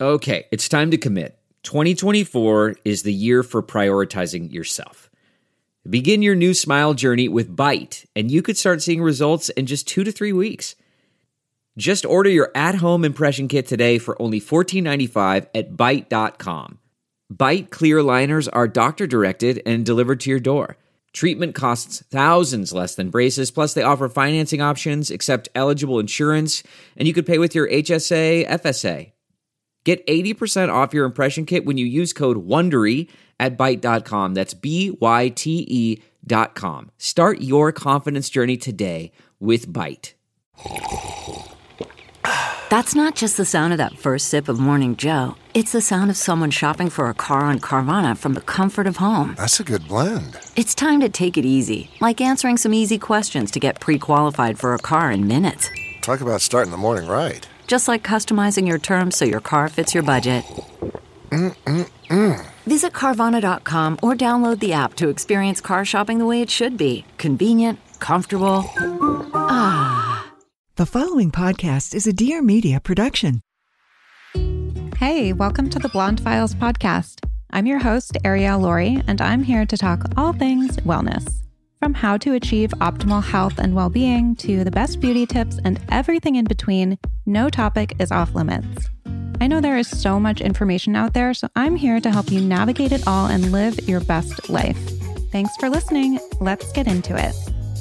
Okay, it's time to commit. 2024 is the year for prioritizing yourself. Begin your new smile journey with Byte, and you could start seeing results in just 2 to 3 weeks. Just order your at-home impression kit today for only $14.95 at Byte.com. Byte clear aligners are doctor-directed and delivered to your door. Treatment costs thousands less than braces, plus they offer financing options, accept eligible insurance, and you could pay with your HSA, FSA. Get 80% off your impression kit when you use code WONDERY at Byte.com. That's BYTE.com. Start your confidence journey today with Byte. That's not just the sound of that first sip of Morning Joe. It's the sound of someone shopping for a car on Carvana from the comfort of home. That's a good blend. It's time to take it easy, like answering some easy questions to get pre-qualified for a car in minutes. Talk about starting the morning right. Just like customizing your terms so your car fits your budget. Visit Carvana.com or download the app to experience car shopping the way it should be. Convenient, comfortable. The following podcast is a Dear Media production. Hey, welcome to the Blonde Files podcast. I'm your host, Arielle Laurie, and I'm here to talk all things wellness. From how to achieve optimal health and well-being to the best beauty tips and everything in between, no topic is off limits. I know there is so much information out there, so I'm here to help you navigate it all and live your best life. Thanks for listening. Let's get into it.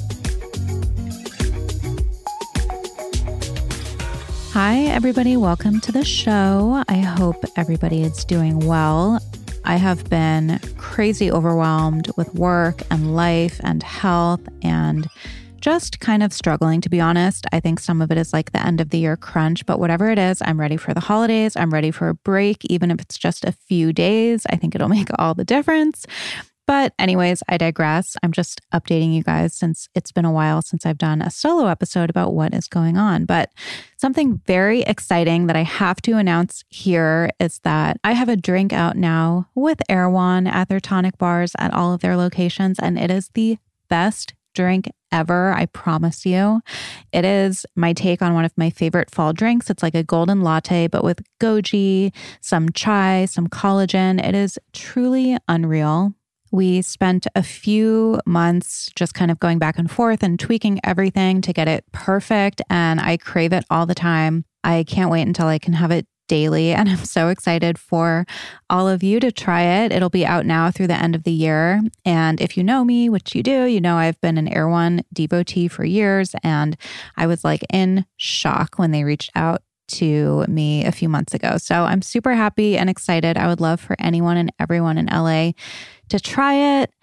Hi, everybody. Welcome to the show. I hope everybody is doing well. I have been crazy overwhelmed with work and life and health and just kind of struggling, to be honest. I think some of it is like the end of the year crunch, but whatever it is, I'm ready for the holidays. I'm ready for a break, even if it's just a few days. I think it'll make all the difference. But anyways, I digress. I'm just updating you guys since it's been a while since I've done a solo episode about what is going on. But something very exciting that I have to announce here is that I have a drink out now with Erewhon at their tonic bars at all of their locations, and it is the best drink ever, I promise you. It is my take on one of my favorite fall drinks. It's like a golden latte, but with goji, some chai, some collagen. It is truly unreal. We spent a few months just kind of going back and forth and tweaking everything to get it perfect, and I crave it all the time. I can't wait until I can have it daily, and I'm so excited for all of you to try it. It'll be out now through the end of the year, and if you know me, which you do, you know I've been an Erewhon devotee for years, and I was like in shock when they reached out to me a few months ago. So I'm super happy and excited. I would love for anyone and everyone in LA to try it.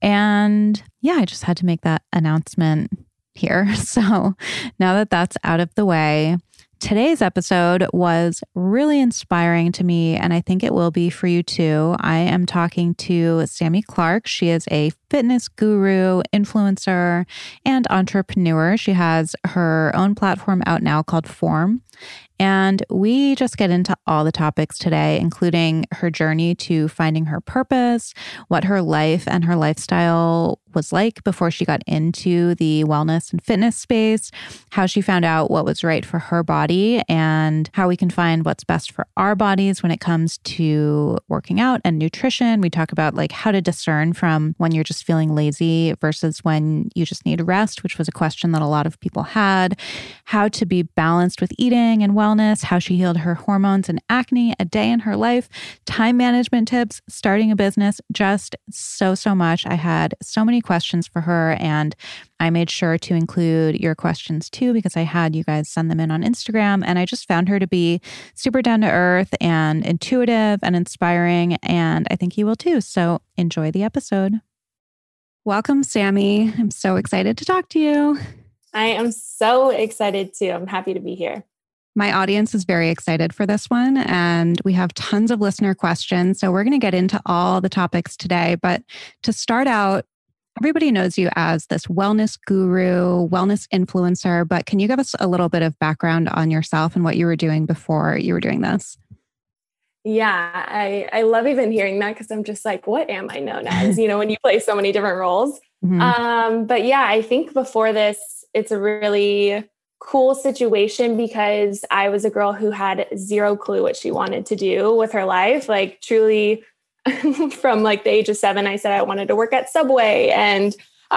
And yeah, I just had to make that announcement here. So now that that's out of the way, today's episode was really inspiring to me, and I think it will be for you too. I am talking to Sami Clark. She is a fitness guru, influencer, and entrepreneur. She has her own platform out now called Form. And we just get into all the topics today, including her journey to finding her purpose, what her life and her lifestyle was like before she got into the wellness and fitness space, how she found out what was right for her body, and how we can find what's best for our bodies when it comes to working out and nutrition. We talk about like how to discern from when you're just feeling lazy versus when you just need rest, which was a question that a lot of people had, how to be balanced with eating and wellness, how she healed her hormones and acne, a day in her life, time management tips, starting a business, just so much. I had so many questions for her, and I made sure to include your questions too, because I had you guys send them in on Instagram, and I just found her to be super down to earth and intuitive and inspiring, and I think you will too. So enjoy the episode. Welcome, Sami. I'm so excited to talk to you. I am so excited too. I'm happy to be here. My audience is very excited for this one, and we have tons of listener questions. So we're going to get into all the topics today. But to start out, everybody knows you as this wellness guru, wellness influencer, but can you give us a little bit of background on yourself and what you were doing before you were doing this? Yeah, I love even hearing that because I'm just like, what am I known as? You know, when you play so many different roles. Mm-hmm. But yeah, I think before this, it's a really cool situation because I was a girl who had zero clue what she wanted to do with her life. Like truly from like the age of 7, I said I wanted to work at Subway, and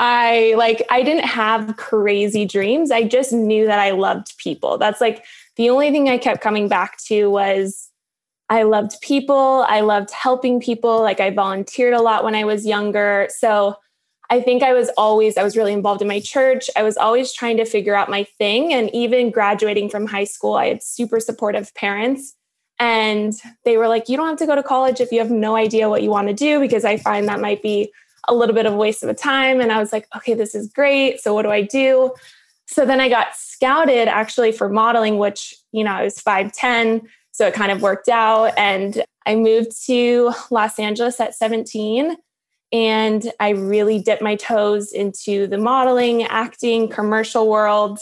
I didn't have crazy dreams. I just knew that I loved people. That's like the only thing I kept coming back to was I loved people. I loved helping people. Like I volunteered a lot when I was younger. So I think I was really involved in my church. I was always trying to figure out my thing. And even graduating from high school, I had super supportive parents. And they were like, you don't have to go to college if you have no idea what you want to do, because I find that might be a little bit of a waste of time. And I was like, okay, this is great. So what do I do? So then I got scouted actually for modeling, which, I was 5'10". So it kind of worked out. And I moved to Los Angeles at 17. And I really dipped my toes into the modeling, acting, commercial world,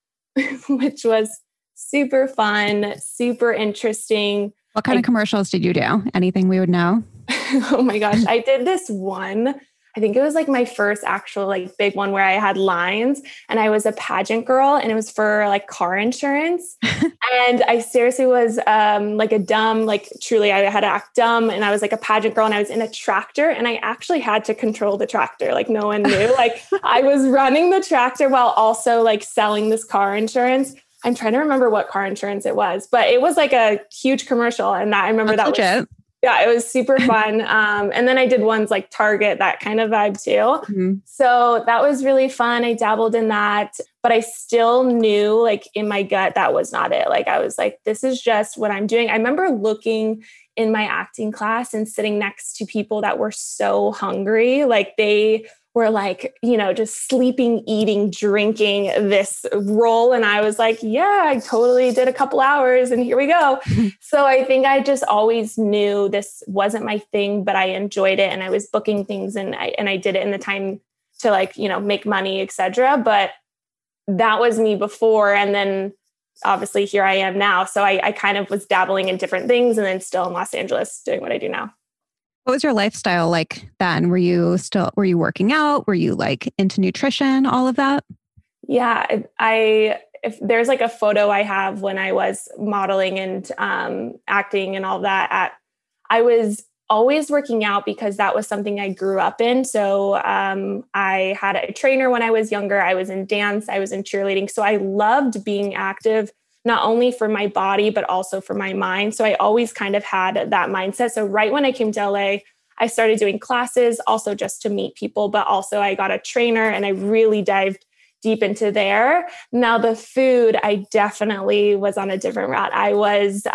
which was super fun, super interesting. What kind of commercials did you do? Anything we would know? Oh my gosh. I did this one. I think it was like my first actual like big one where I had lines, and I was a pageant girl, and it was for like car insurance. And I seriously was like a dumb, like truly I had to act dumb, and I was like a pageant girl, and I was in a tractor, and I actually had to control the tractor. Like no one knew. Like I was running the tractor while also like selling this car insurance. I'm trying to remember what car insurance it was, but it was like a huge commercial. And I remember that was, yeah, it was super fun. And then I did ones like Target, that kind of vibe too. Mm-hmm. So that was really fun. I dabbled in that, but I still knew like in my gut, that was not it. Like I was like, this is just what I'm doing. I remember looking in my acting class and sitting next to people that were so hungry. Like they were like, just sleeping, eating, drinking this role. And I was like, yeah, I totally did a couple hours and here we go. So I think I just always knew this wasn't my thing, but I enjoyed it. And I was booking things and I did it in the time to like, make money, etc. But that was me before. And then obviously here I am now. So I kind of was dabbling in different things and then still in Los Angeles doing what I do now. What was your lifestyle like then? Were you working out? Were you like into nutrition, all of that? Yeah, if there's like a photo I have when I was modeling and acting and all that, I was always working out because that was something I grew up in. So I had a trainer when I was younger. I was in dance, I was in cheerleading. So I loved being active, not only for my body, but also for my mind. So I always kind of had that mindset. So right when I came to LA, I started doing classes also just to meet people, but also I got a trainer and I really dived deep into there. Now the food, I definitely was on a different route. I was,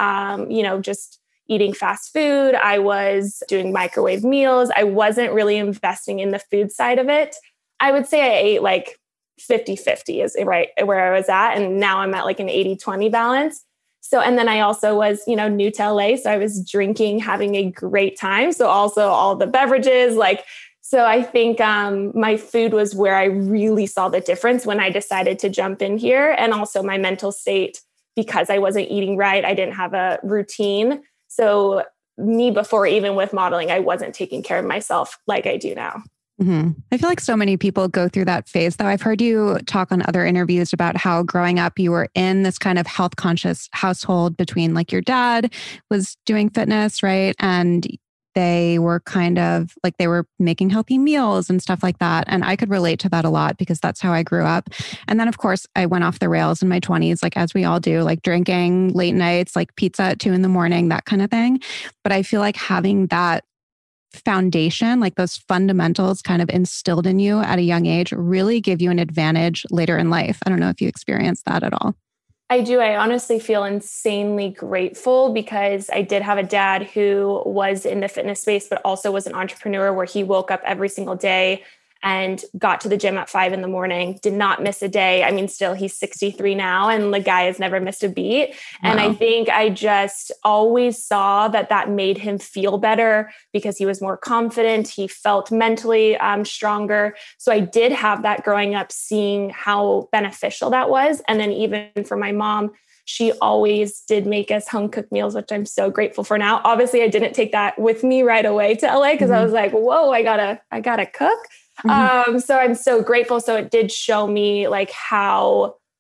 just eating fast food. I was doing microwave meals. I wasn't really investing in the food side of it. I would say I ate like 50-50 is right where I was at. And now I'm at like an 80-20 balance. So, and then I also was, new to LA. So I was drinking, having a great time. So also all the beverages, so I think my food was where I really saw the difference when I decided to jump in here. And also my mental state, because I wasn't eating right. I didn't have a routine. So me before, even with modeling, I wasn't taking care of myself like I do now. Mm-hmm. I feel like so many people go through that phase, though. I've heard you talk on other interviews about how growing up, you were in this kind of health conscious household between like your dad was doing fitness, right? And they were kind of like, they were making healthy meals and stuff like that. And I could relate to that a lot because that's how I grew up. And then of course I went off the rails in my 20s, like as we all do, like drinking late nights, like pizza at 2 a.m, that kind of thing. But I feel like having that foundation, like those fundamentals kind of instilled in you at a young age really give you an advantage later in life. I don't know if you experienced that at all. I do. I honestly feel insanely grateful because I did have a dad who was in the fitness space, but also was an entrepreneur where he woke up every single day and got to the gym at 5 a.m, did not miss a day. I mean, still he's 63 now and the guy has never missed a beat. Wow. And I think I just always saw that made him feel better because he was more confident. He felt mentally stronger. So I did have that growing up, seeing how beneficial that was. And then even for my mom, she always did make us home cooked meals, which I'm so grateful for now. Obviously I didn't take that with me right away to LA because I was like, whoa, I gotta cook. So I'm so grateful. So it did show me like how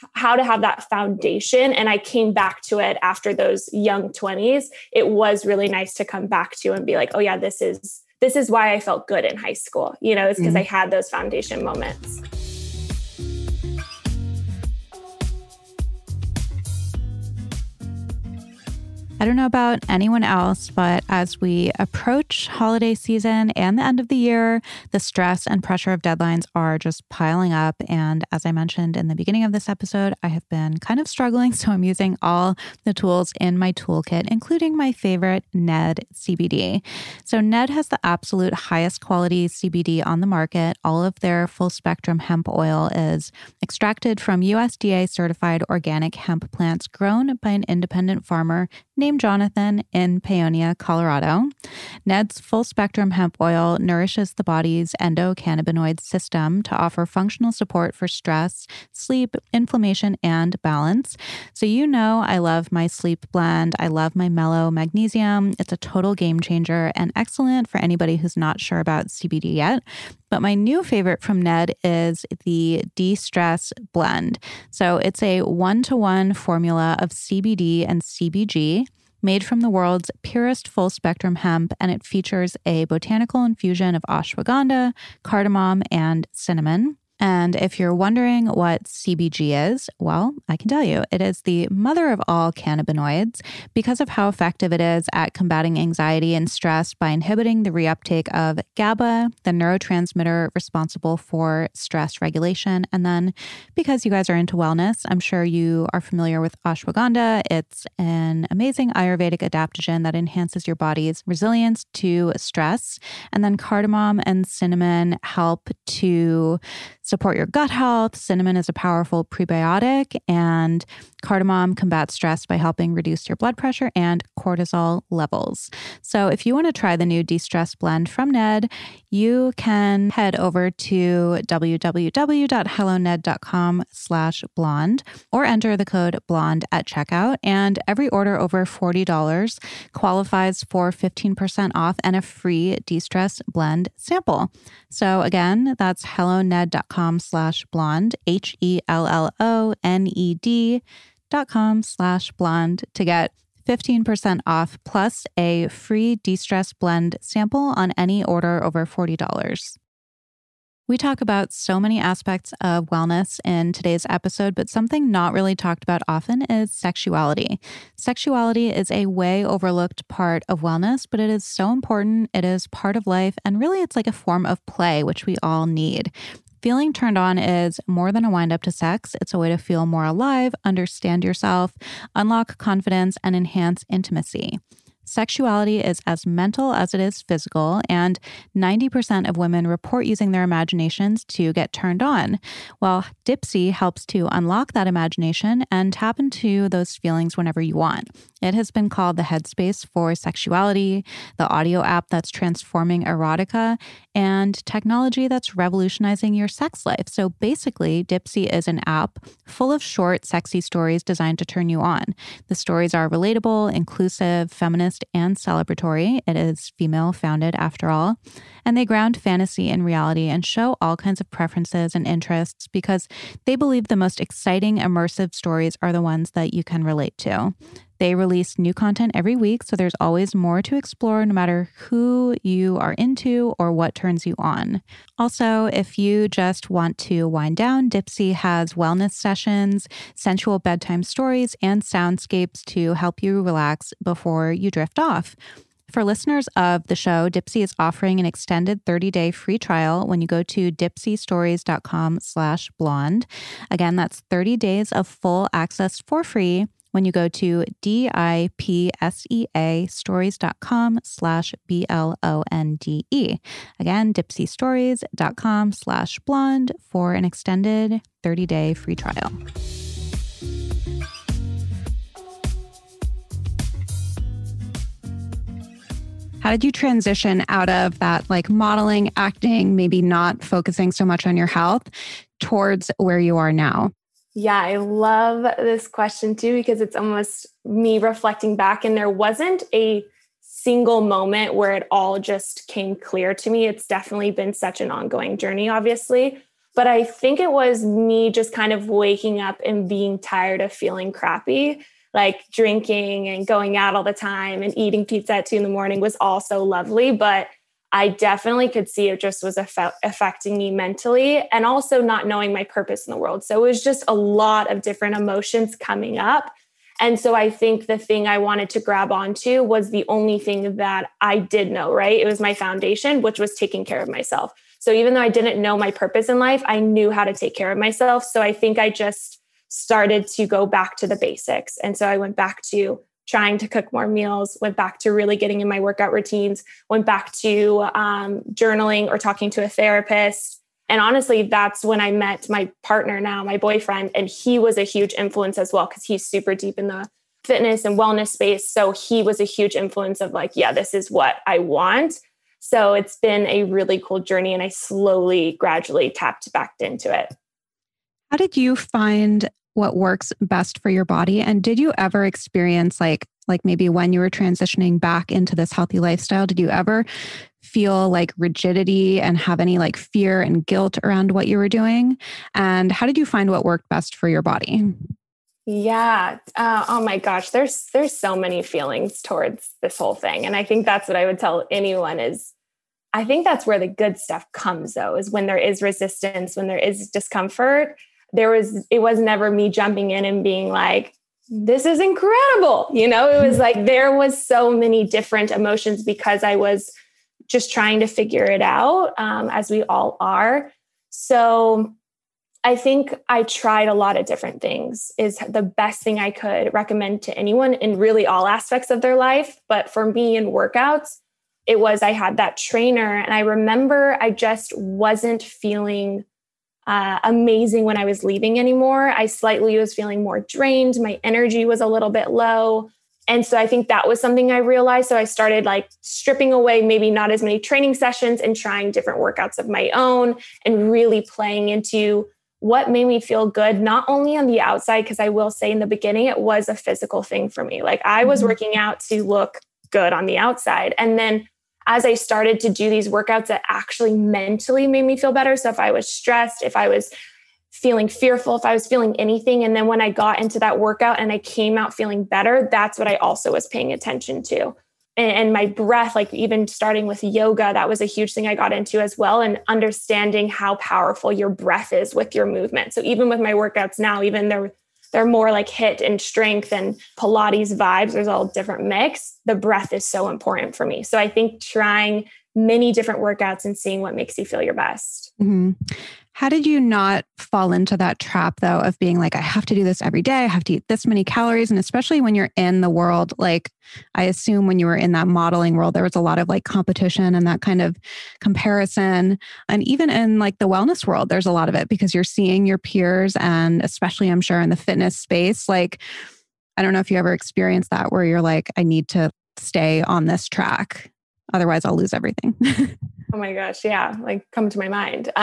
how to have that foundation. And I came back to it after those young 20s. It was really nice to come back to and be like, oh yeah, this is why I felt good in high school. It's because I had those foundation moments. I don't know about anyone else, but as we approach holiday season and the end of the year, the stress and pressure of deadlines are just piling up. And as I mentioned in the beginning of this episode, I have been kind of struggling. So I'm using all the tools in my toolkit, including my favorite, Ned CBD. So Ned has the absolute highest quality CBD on the market. All of their full spectrum hemp oil is extracted from USDA certified organic hemp plants grown by an independent farmer named Jonathan in Paonia, Colorado. Ned's full spectrum hemp oil nourishes the body's endocannabinoid system to offer functional support for stress, sleep, inflammation, and balance. So I love my sleep blend. I love my mellow magnesium. It's a total game changer and excellent for anybody who's not sure about CBD yet. But my new favorite from Ned is the De-Stress blend. So it's a 1-to-1 formula of CBD and CBG made from the world's purest full-spectrum hemp, and it features a botanical infusion of ashwagandha, cardamom, and cinnamon. And if you're wondering what CBG is, well, I can tell you, it is the mother of all cannabinoids because of how effective it is at combating anxiety and stress by inhibiting the reuptake of GABA, the neurotransmitter responsible for stress regulation. And then because you guys are into wellness, I'm sure you are familiar with ashwagandha. It's an amazing Ayurvedic adaptogen that enhances your body's resilience to stress. And then cardamom and cinnamon help to support your gut health. Cinnamon is a powerful prebiotic, and cardamom combats stress by helping reduce your blood pressure and cortisol levels. So if you want to try the new De-Stress blend from Ned, you can head over to www.helloned.com/blonde or enter the code blonde at checkout. And every order over $40 qualifies for 15% off and a free De-Stress blend sample. So again, that's helloned.com/blonde, HELLONED.com/blonde to get 15% off plus a free De-Stress blend sample on any order over $40. We talk about so many aspects of wellness in today's episode, but something not really talked about often is sexuality. Sexuality is a way overlooked part of wellness, but it is so important. It is part of life, and really it's like a form of play, which we all need. Feeling turned on is more than a wind up to sex. It's a way to feel more alive, understand yourself, unlock confidence, and enhance intimacy. Sexuality is as mental as it is physical, and 90% of women report using their imaginations to get turned on. Well, Dipsea helps to unlock that imagination and tap into those feelings whenever you want. It has been called the headspace for sexuality, the audio app that's transforming erotica, and technology that's revolutionizing your sex life. So basically, Dipsea is an app full of short, sexy stories designed to turn you on. The stories are relatable, inclusive, feminist, and celebratory. It is female founded after all. And they ground fantasy in reality and show all kinds of preferences and interests because they believe the most exciting, immersive stories are the ones that you can relate to. They release new content every week, so there's always more to explore no matter who you are into or what turns you on. Also, if you just want to wind down, Dipsea has wellness sessions, sensual bedtime stories, and soundscapes to help you relax before you drift off. For listeners of the show, Dipsea is offering an extended 30-day free trial when you go to dipseastories.com/blonde. Again, that's 30 days of full access for free when you go to dipseastories.com/blonde. Again, dipseastories.com/blonde for an extended 30-day free trial. How did you transition out of that, like modeling, acting, maybe not focusing so much on your health towards where you are now? Yeah, I love this question too, because it's almost me reflecting back, and there wasn't a single moment where it all just came clear to me. It's definitely been such an ongoing journey, obviously. But I think it was me just kind of waking up and being tired of feeling crappy. Like drinking and going out all the time and eating pizza at 2 a.m. was also lovely, but I definitely could see it just was affecting me mentally, and also not knowing my purpose in the world. So it was just a lot of different emotions coming up. And so I think the thing I wanted to grab onto was the only thing that I did know, right? It was my foundation, which was taking care of myself. So even though I didn't know my purpose in life, I knew how to take care of myself. So I think I just started to go back to the basics. And so I went back to trying to cook more meals, went back to really getting in my workout routines, went back to journaling or talking to a therapist. And honestly, that's when I met my partner now, my boyfriend, and he was a huge influence as well, because he's super deep in the fitness and wellness space. So he was a huge influence of like, yeah, this is what I want. So it's been a really cool journey, and I slowly, gradually tapped back into it. How did you find what works best for your body? And did you ever experience like maybe when you were transitioning back into this healthy lifestyle, did you ever feel like rigidity and have any like fear and guilt around what you were doing? And how did you find what worked best for your body? Yeah. Oh my gosh. There's so many feelings towards this whole thing. And I think that's what I would tell anyone is, I think that's where the good stuff comes though, is when there is resistance, when there is discomfort. It was never me jumping in and being like, this is incredible. It was like, there was so many different emotions because I was just trying to figure it out, as we all are. So I think I tried a lot of different things is the best thing I could recommend to anyone in really all aspects of their life. But for me in workouts, I had that trainer, and I remember I just wasn't feeling amazing when I was leaving anymore. I slightly was feeling more drained. My energy was a little bit low. And so I think that was something I realized. So I started like stripping away maybe not as many training sessions and trying different workouts of my own and really playing into what made me feel good, not only on the outside, because I will say in the beginning, it was a physical thing for me. Like I was working out to look good on the outside. And then as I started to do these workouts that actually mentally made me feel better. So if I was stressed, if I was feeling fearful, if I was feeling anything, and then when I got into that workout and I came out feeling better, that's what I also was paying attention to. And my breath, like even starting with yoga, that was a huge thing I got into as well. And understanding how powerful your breath is with your movement. So even with my workouts now, even they're more like HIIT and strength and Pilates vibes. There's all different mix. The breath is so important for me. So I think trying many different workouts and seeing what makes you feel your best. Mm-hmm. How did you not fall into that trap though of being like, I have to do this every day. I have to eat this many calories. And especially when you're in the world, like I assume when you were in that modeling world, there was a lot of like competition and that kind of comparison. And even in like the wellness world, there's a lot of it because you're seeing your peers, and especially I'm sure in the fitness space, like, I don't know if you ever experienced that where you're like, I need to stay on this track. Otherwise I'll lose everything. Oh my gosh. Yeah. Like come to my mind.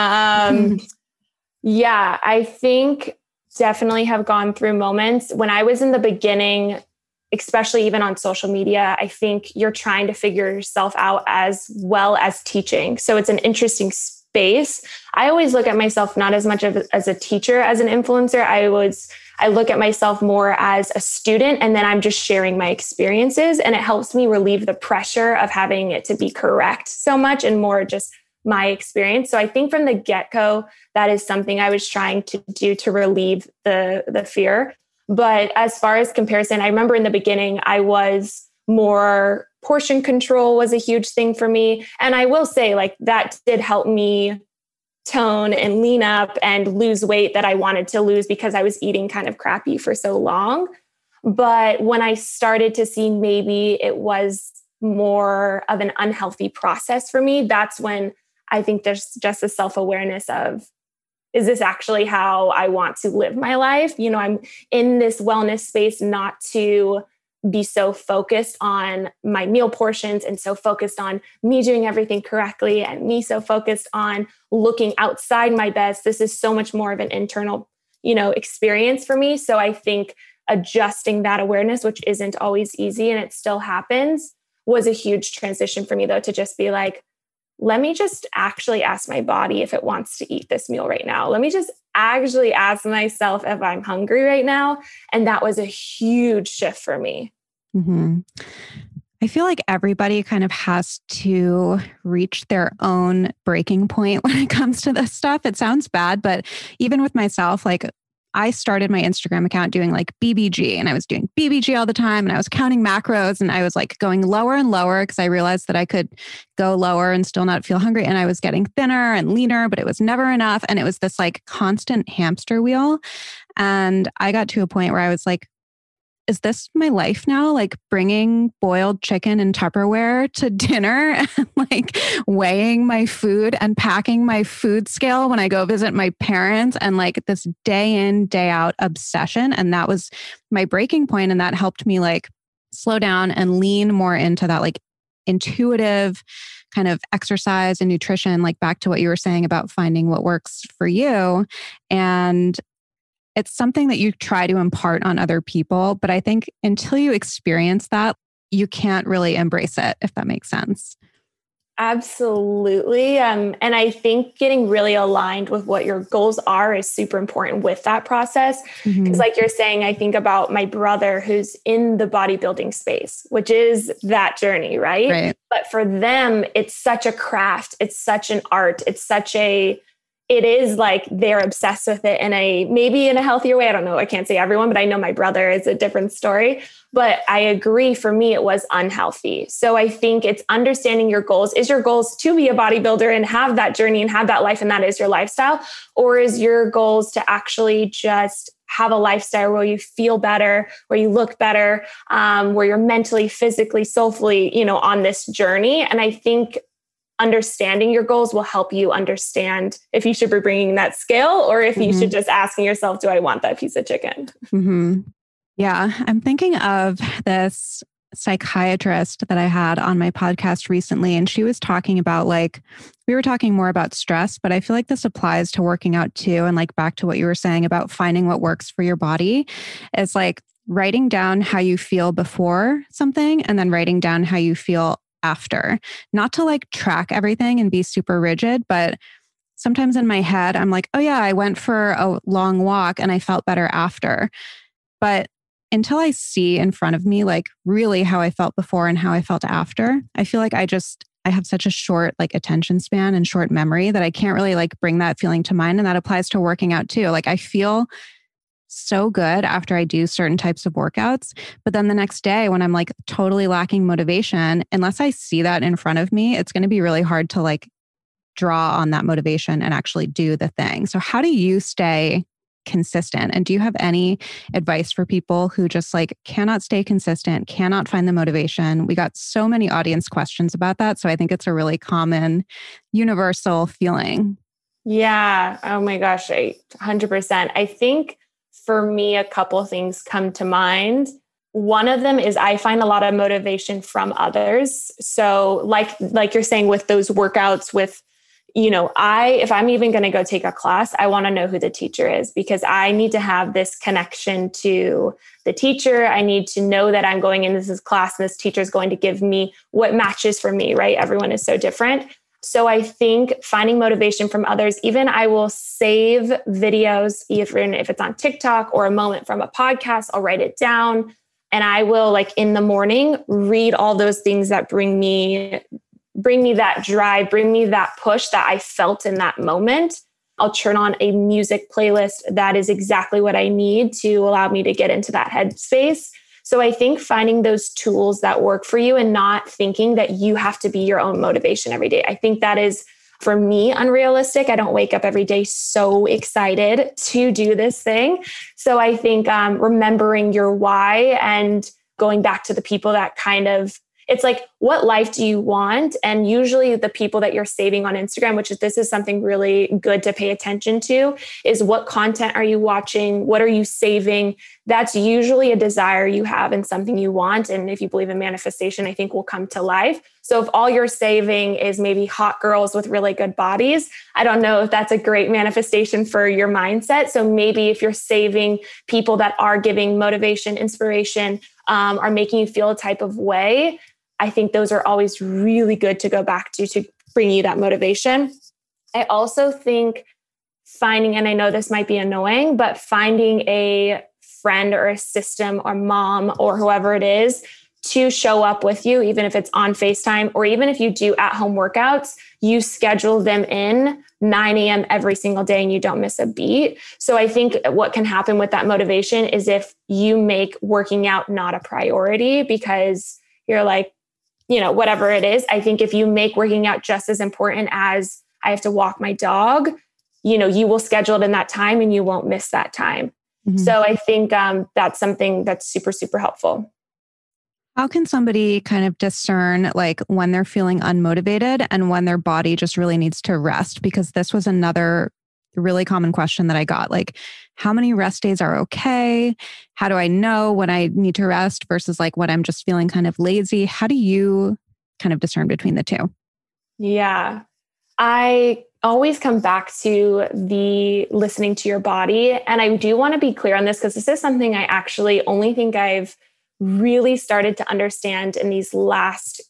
Yeah, I think definitely have gone through moments when I was in the beginning, especially even on social media. I think you're trying to figure yourself out as well as teaching. So it's an interesting space. I always look at myself not as much as a teacher, as an influencer. I look at myself more as a student, and then I'm just sharing my experiences, and it helps me relieve the pressure of having it to be correct so much and more just my experience. So I think from the get-go, that is something I was trying to do to relieve the fear. But as far as comparison, I remember in the beginning, I was more portion control was a huge thing for me. And I will say like that did help me tone and lean up and lose weight that I wanted to lose because I was eating kind of crappy for so long. But when I started to see maybe it was more of an unhealthy process for me, that's when I think there's just a self-awareness of, is this actually how I want to live my life? You know, I'm in this wellness space not to be so focused on my meal portions and so focused on me doing everything correctly and me so focused on looking outside my best. This is so much more of an internal, experience for me. So I think adjusting that awareness, which isn't always easy and it still happens, was a huge transition for me though, to just be like, let me just actually ask my body if it wants to eat this meal right now. Let me just actually ask myself if I'm hungry right now. And that was a huge shift for me. Mm-hmm. I feel like everybody kind of has to reach their own breaking point when it comes to this stuff. It sounds bad, but even with myself, like I started my Instagram account doing like BBG, and I was doing BBG all the time, and I was counting macros, and I was like going lower and lower because I realized that I could go lower and still not feel hungry. And I was getting thinner and leaner, but it was never enough. And it was this like constant hamster wheel. And I got to a point where I was like, is this my life now? Like bringing boiled chicken in Tupperware to dinner and like weighing my food and packing my food scale when I go visit my parents, and like this day in, day out obsession. And that was my breaking point. And that helped me like slow down and lean more into that like intuitive kind of exercise and nutrition, like back to what you were saying about finding what works for you. And it's something that you try to impart on other people. But I think until you experience that, you can't really embrace it, if that makes sense. Absolutely. And I think getting really aligned with what your goals are is super important with that process. Because like you're saying, I think about my brother who's in the bodybuilding space, which is that journey, right? But for them, it's such a craft. It's such an art. It is like they're obsessed with it maybe in a healthier way. I don't know. I can't say everyone, but I know my brother is a different story. But I agree, for me, it was unhealthy. So I think it's understanding your goals. Is your goals to be a bodybuilder and have that journey and have that life, and that is your lifestyle? Or is your goals to actually just have a lifestyle where you feel better, where you look better, where you're mentally, physically, soulfully, on this journey? And I think understanding your goals will help you understand if you should be bringing that scale or if you should just asking yourself, do I want that piece of chicken? Mm-hmm. Yeah. I'm thinking of this psychiatrist that I had on my podcast recently, and she was talking about we were talking more about stress, but I feel like this applies to working out too. And like back to what you were saying about finding what works for your body. It's like writing down how you feel before something and then writing down how you feel after. Not to like track everything and be super rigid, but sometimes in my head, I'm like, oh yeah, I went for a long walk and I felt better after. But until I see in front of me, like really how I felt before and how I felt after, I feel like I have such a short like attention span and short memory that I can't really like bring that feeling to mind. And that applies to working out too. Like I feel so good after I do certain types of workouts. But then the next day when I'm like totally lacking motivation, unless I see that in front of me, it's going to be really hard to like draw on that motivation and actually do the thing. So how do you stay consistent? And do you have any advice for people who just like cannot stay consistent, cannot find the motivation? We got so many audience questions about that. So I think it's a really common universal feeling. Yeah. Oh my gosh. 100%. I think for me, a couple things come to mind. One of them is I find a lot of motivation from others. So like you're saying with those workouts with, if I'm even going to go take a class, I want to know who the teacher is because I need to have this connection to the teacher. I need to know that I'm going into this class and this teacher is going to give me what matches for me, right? Everyone is so different. So I think finding motivation from others, even I will save videos, even if it's on TikTok or a moment from a podcast, I'll write it down. And I will like in the morning, read all those things that bring me that drive, bring me that push that I felt in that moment. I'll turn on a music playlist that is exactly what I need to allow me to get into that headspace. So I think finding those tools that work for you and not thinking that you have to be your own motivation every day. I think that is, for me, unrealistic. I don't wake up every day so excited to do this thing. So I think remembering your why and going back to the people that it's like, what life do you want? And usually the people that you're saving on Instagram, this is something really good to pay attention to, is what content are you watching? What are you saving? That's usually a desire you have and something you want. And if you believe in manifestation, I think will come to life. So if all you're saving is maybe hot girls with really good bodies, I don't know if that's a great manifestation for your mindset. So maybe if you're saving people that are giving motivation, inspiration, are making you feel a type of way, I think those are always really good to go back to bring you that motivation. I also think finding, and I know this might be annoying, but finding a friend or a system or mom or whoever it is to show up with you, even if it's on FaceTime, or even if you do at-home workouts, you schedule them in 9 a.m. every single day and you don't miss a beat. So I think what can happen with that motivation is if you make working out not a priority because you're like, whatever it is, I think if you make working out just as important as I have to walk my dog, you will schedule it in that time and you won't miss that time. Mm-hmm. So I think that's something that's super, super helpful. How can somebody kind of discern like when they're feeling unmotivated and when their body just really needs to rest? Because this was another really common question that I got. Like, how many rest days are okay? How do I know when I need to rest versus like when I'm just feeling kind of lazy? How do you kind of discern between the two? Yeah, I always come back to the listening to your body. And I do want to be clear on this because this is something I actually only think I've really started to understand in this last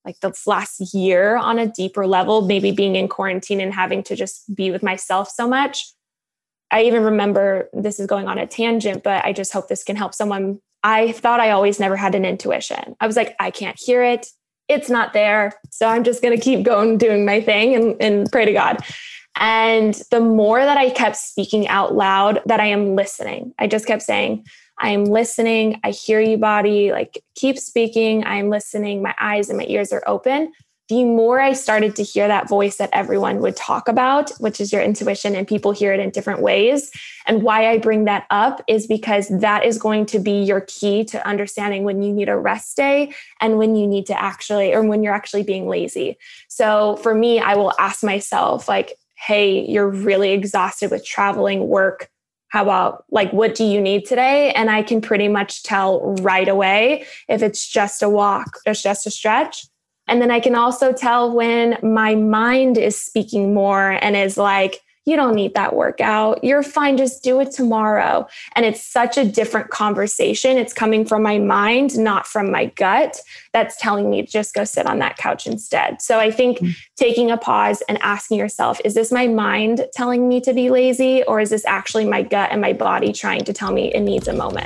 year on a deeper level, maybe being in quarantine and having to just be with myself so much. I even remember, this is going on a tangent, but I just hope this can help someone. I thought I always never had an intuition. I was like, I can't hear it. It's not there. So I'm just going to keep going, doing my thing and pray to God. And the more that I kept speaking out loud that I am listening, I just kept saying, I am listening. I hear you, body. Like, keep speaking. I am listening. My eyes and my ears are open. The more I started to hear that voice that everyone would talk about, which is your intuition, and people hear it in different ways. And why I bring that up is because that is going to be your key to understanding when you need a rest day and when you need to actually, or when you're actually being lazy. So for me, I will ask myself like, hey, you're really exhausted with traveling, work. How about what do you need today? And I can pretty much tell right away if it's just a walk, or just a stretch. And then I can also tell when my mind is speaking more and is like, you don't need that workout. You're fine. Just do it tomorrow. And it's such a different conversation. It's coming from my mind, not from my gut. That's telling me to just go sit on that couch instead. So I think taking a pause and asking yourself, is this my mind telling me to be lazy? Or is this actually my gut and my body trying to tell me it needs a moment?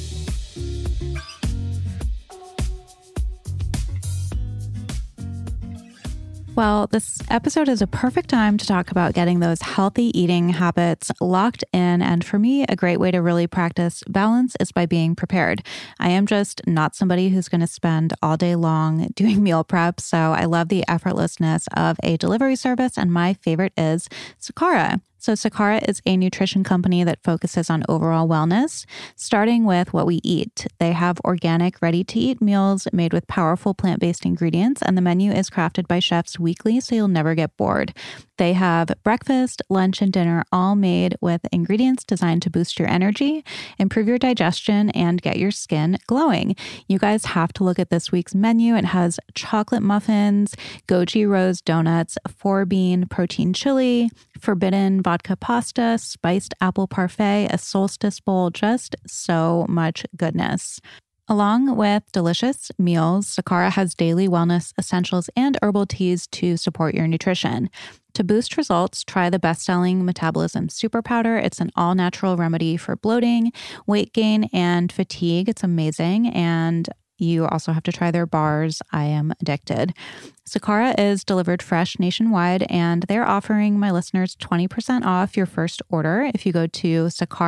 Well, this episode is a perfect time to talk about getting those healthy eating habits locked in. And for me, a great way to really practice balance is by being prepared. I am just not somebody who's going to spend all day long doing meal prep. So I love the effortlessness of a delivery service. And my favorite is Sakara. So Sakara is a nutrition company that focuses on overall wellness, starting with what we eat. They have organic, ready-to-eat meals made with powerful plant-based ingredients, and the menu is crafted by chefs weekly, so you'll never get bored. They have breakfast, lunch, and dinner all made with ingredients designed to boost your energy, improve your digestion, and get your skin glowing. You guys have to look at this week's menu. It has chocolate muffins, goji rose donuts, 4-bean protein chili, forbidden vodka pasta, spiced apple parfait, a solstice bowl, just so much goodness. Along with delicious meals, Sakara has daily wellness essentials and herbal teas to support your nutrition. To boost results, try the best-selling Metabolism Super Powder. It's an all-natural remedy for bloating, weight gain, and fatigue. It's amazing. And you also have to try their bars. I am addicted. Sakara is delivered fresh nationwide, and they're offering my listeners 20% off your first order if you go to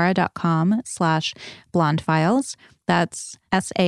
sakara.com/blondefiles. That's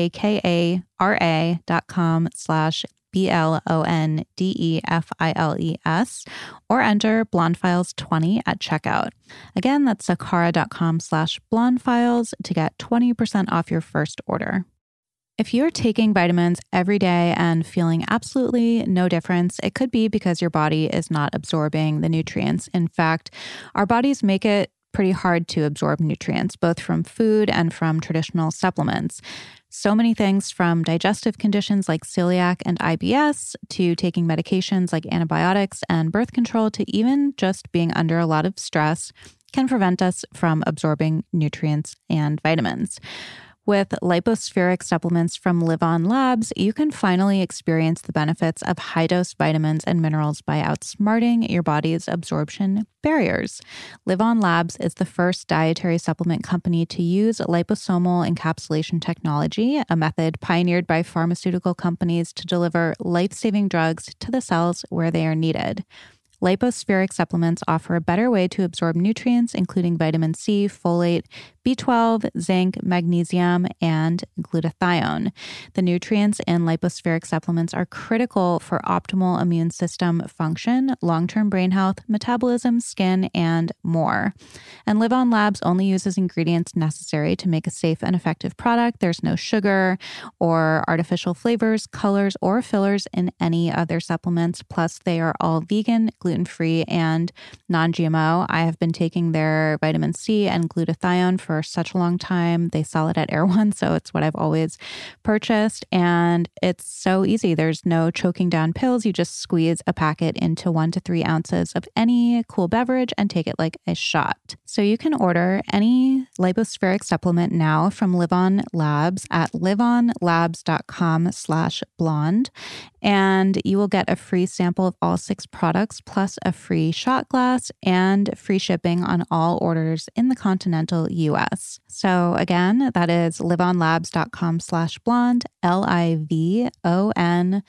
sakara.com/BLONDEFILES, or enter blondefiles20 at checkout. Again, that's sakara.com/blondefiles to get 20% off your first order. If you're taking vitamins every day and feeling absolutely no difference, it could be because your body is not absorbing the nutrients. In fact, our bodies make it pretty hard to absorb nutrients, both from food and from traditional supplements. So many things from digestive conditions like celiac and IBS to taking medications like antibiotics and birth control to even just being under a lot of stress can prevent us from absorbing nutrients and vitamins. With lipospheric supplements from LivOn Labs, you can finally experience the benefits of high-dose vitamins and minerals by outsmarting your body's absorption barriers. LivOn Labs is the first dietary supplement company to use liposomal encapsulation technology, a method pioneered by pharmaceutical companies to deliver life-saving drugs to the cells where they are needed. Lipospheric supplements offer a better way to absorb nutrients, including vitamin C, folate, B12, zinc, magnesium, and glutathione. The nutrients in lipospheric supplements are critical for optimal immune system function, long-term brain health, metabolism, skin, and more. And LivOn Labs only uses ingredients necessary to make a safe and effective product. There's no sugar or artificial flavors, colors, or fillers in any other supplements. Plus, they are all vegan, gluten-free, and non-GMO. I have been taking their vitamin C and glutathione for such a long time. They sell it at Erewhon, so it's what I've always purchased. And it's so easy. There's no choking down pills. You just squeeze a packet into 1 to 3 ounces of any cool beverage and take it like a shot. So you can order any lipospheric supplement now from LivOn Labs at livonlabs.com/blonde. And you will get a free sample of all 6 products, plus a free shot glass and free shipping on all orders in the continental US. So again, that is livonlabs.com/blonde, LIVON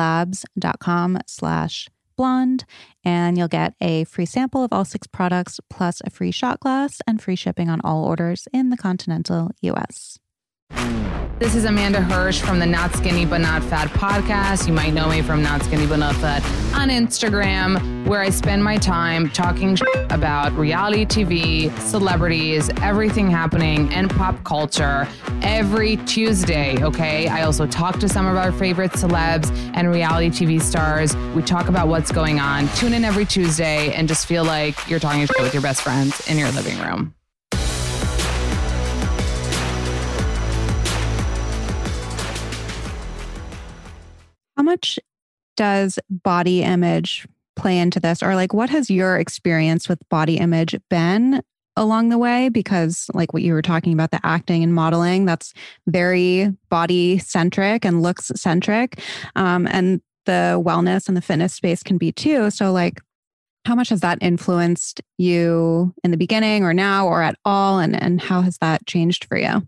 labs.com/blonde, and you'll get a free sample of all 6 products, plus a free shot glass and free shipping on all orders in the continental US. This is Amanda Hirsch from the Not Skinny But Not Fat podcast. You might know me from Not Skinny But Not Fat on Instagram, where I spend my time talking about reality TV, celebrities, everything happening in pop culture every Tuesday, okay? I also talk to some of our favorite celebs and reality TV stars. We talk about what's going on. Tune in every Tuesday and just feel like you're talking with your best friends in your living room. How much does body image play into this? Or like, what has your experience with body image been along the way? Because like what you were talking about, the acting and modeling, that's very body centric and looks centric. And the wellness and the fitness space can be too. So like, how much has that influenced you in the beginning or now or at all? And how has that changed for you?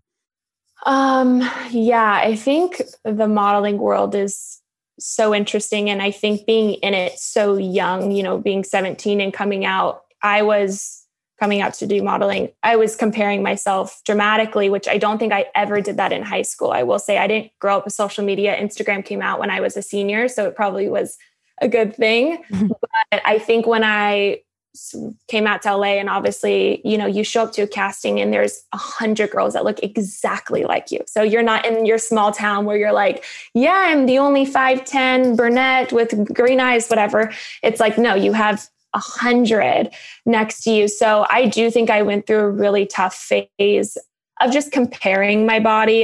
Yeah, I think the modeling world is so interesting. And I think being in it so young, you know, being 17 and coming out, I was coming out to do modeling. I was comparing myself dramatically, which I don't think I ever did that in high school. I will say I didn't grow up with social media. Instagram came out when I was a senior, so it probably was a good thing. But I think when I came out to LA, and obviously, you know, you show up to a casting and there's 100 girls that look exactly like you. So you're not in your small town where you're like, yeah, I'm the only 5'10" brunette with green eyes, whatever. It's like, no, you have 100 next to you. So I do think I went through a really tough phase of just comparing my body,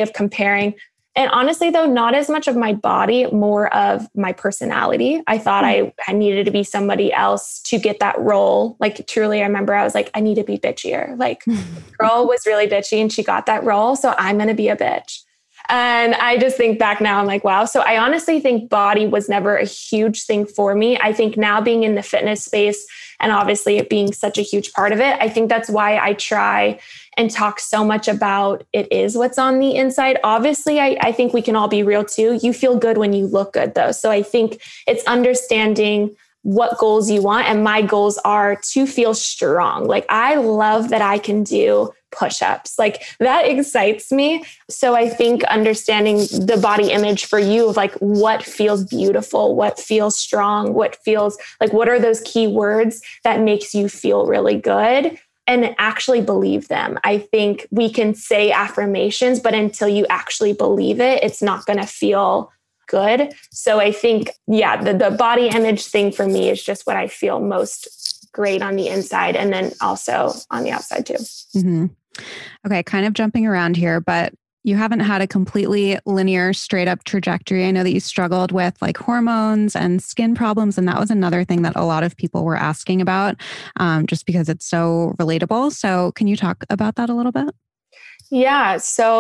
and honestly, though, not as much of my body, more of my personality. I thought I needed to be somebody else to get that role. Like, truly, I remember I was like, I need to be bitchier. Like, girl was really bitchy and she got that role. So I'm going to be a bitch. And I just think back now, I'm like, wow. So I honestly think body was never a huge thing for me. I think now being in the fitness space and obviously it being such a huge part of it, I think that's why I try and talk so much about it is what's on the inside. Obviously, I think we can all be real too. You feel good when you look good though. So I think it's understanding what goals you want. And my goals are to feel strong. Like I love that I can do push-ups. Like that excites me. So I think understanding the body image for you of like what feels beautiful, what feels strong, what feels like, what are those key words that makes you feel really good? And actually believe them. I think we can say affirmations, but until you actually believe it, it's not going to feel good. So I think, yeah, the body image thing for me is just what I feel most great on the inside. And then also on the outside too. Mm-hmm. Okay. Kind of jumping around here, but you haven't had a completely linear, straight up trajectory. I know that you struggled with like hormones and skin problems. And that was another thing that a lot of people were asking about, just because it's so relatable. So can you talk about that a little bit? Yeah.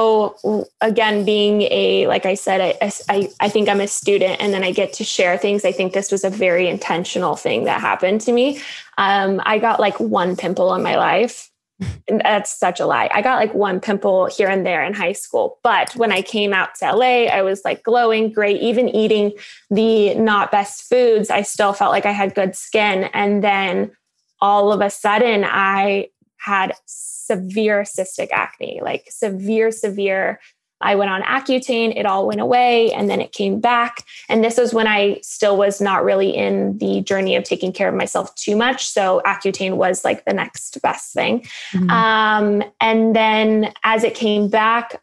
So again, being like I said, I think I'm a student and then I get to share things. I think this was a very intentional thing that happened to me. I got like one pimple in my life. And that's such a lie. I got like one pimple here and there in high school. But when I came out to LA, I was like glowing, great. Even eating the not best foods, I still felt like I had good skin. And then all of a sudden I had severe cystic acne, like severe. I went on Accutane, it all went away, and then it came back. And this was when I still was not really in the journey of taking care of myself too much. So Accutane was like the next best thing. Mm-hmm. And then as it came back,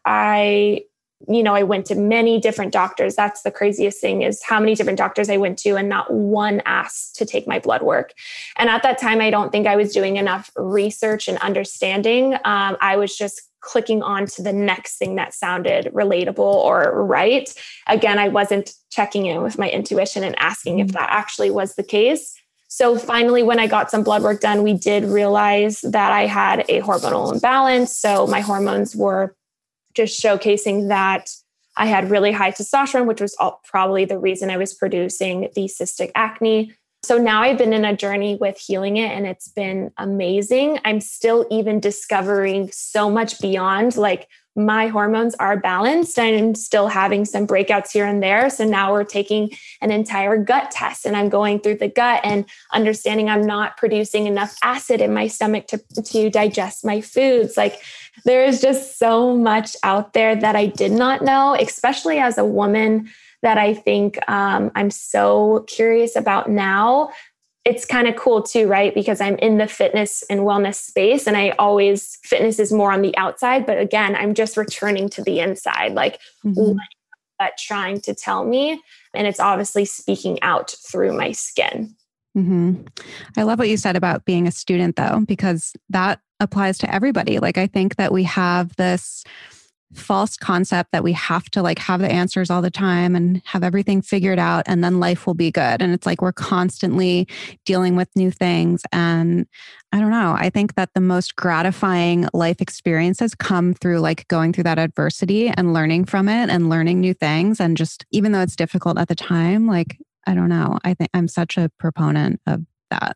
I went to many different doctors. That's the craziest thing, is how many different doctors I went to and not one asked to take my blood work. And at that time, I don't think I was doing enough research and understanding. I was just clicking on to the next thing that sounded relatable or right. Again, I wasn't checking in with my intuition and asking if that actually was the case. So finally, when I got some blood work done, we did realize that I had a hormonal imbalance. So my hormones were just showcasing that I had really high testosterone, which was probably the reason I was producing the cystic acne. So now I've been in a journey with healing it and it's been amazing. I'm still even discovering so much beyond, like my hormones are balanced. I'm still having some breakouts here and there. So now we're taking an entire gut test and I'm going through the gut and understanding I'm not producing enough acid in my stomach to digest my foods. Like there is just so much out there that I did not know, especially as a woman, that I think I'm so curious about now. It's kind of cool too, right? Because I'm in the fitness and wellness space and fitness is more on the outside. But again, I'm just returning to the inside, like what trying to tell me. And it's obviously speaking out through my skin. Mm-hmm. I love what you said about being a student though, because that applies to everybody. Like, I think that we have this false concept that we have to like have the answers all the time and have everything figured out and then life will be good. And it's like, we're constantly dealing with new things. And I don't know, I think that the most gratifying life experiences come through like going through that adversity and learning from it and learning new things. And just, even though it's difficult at the time, like, I don't know, I think I'm such a proponent of that.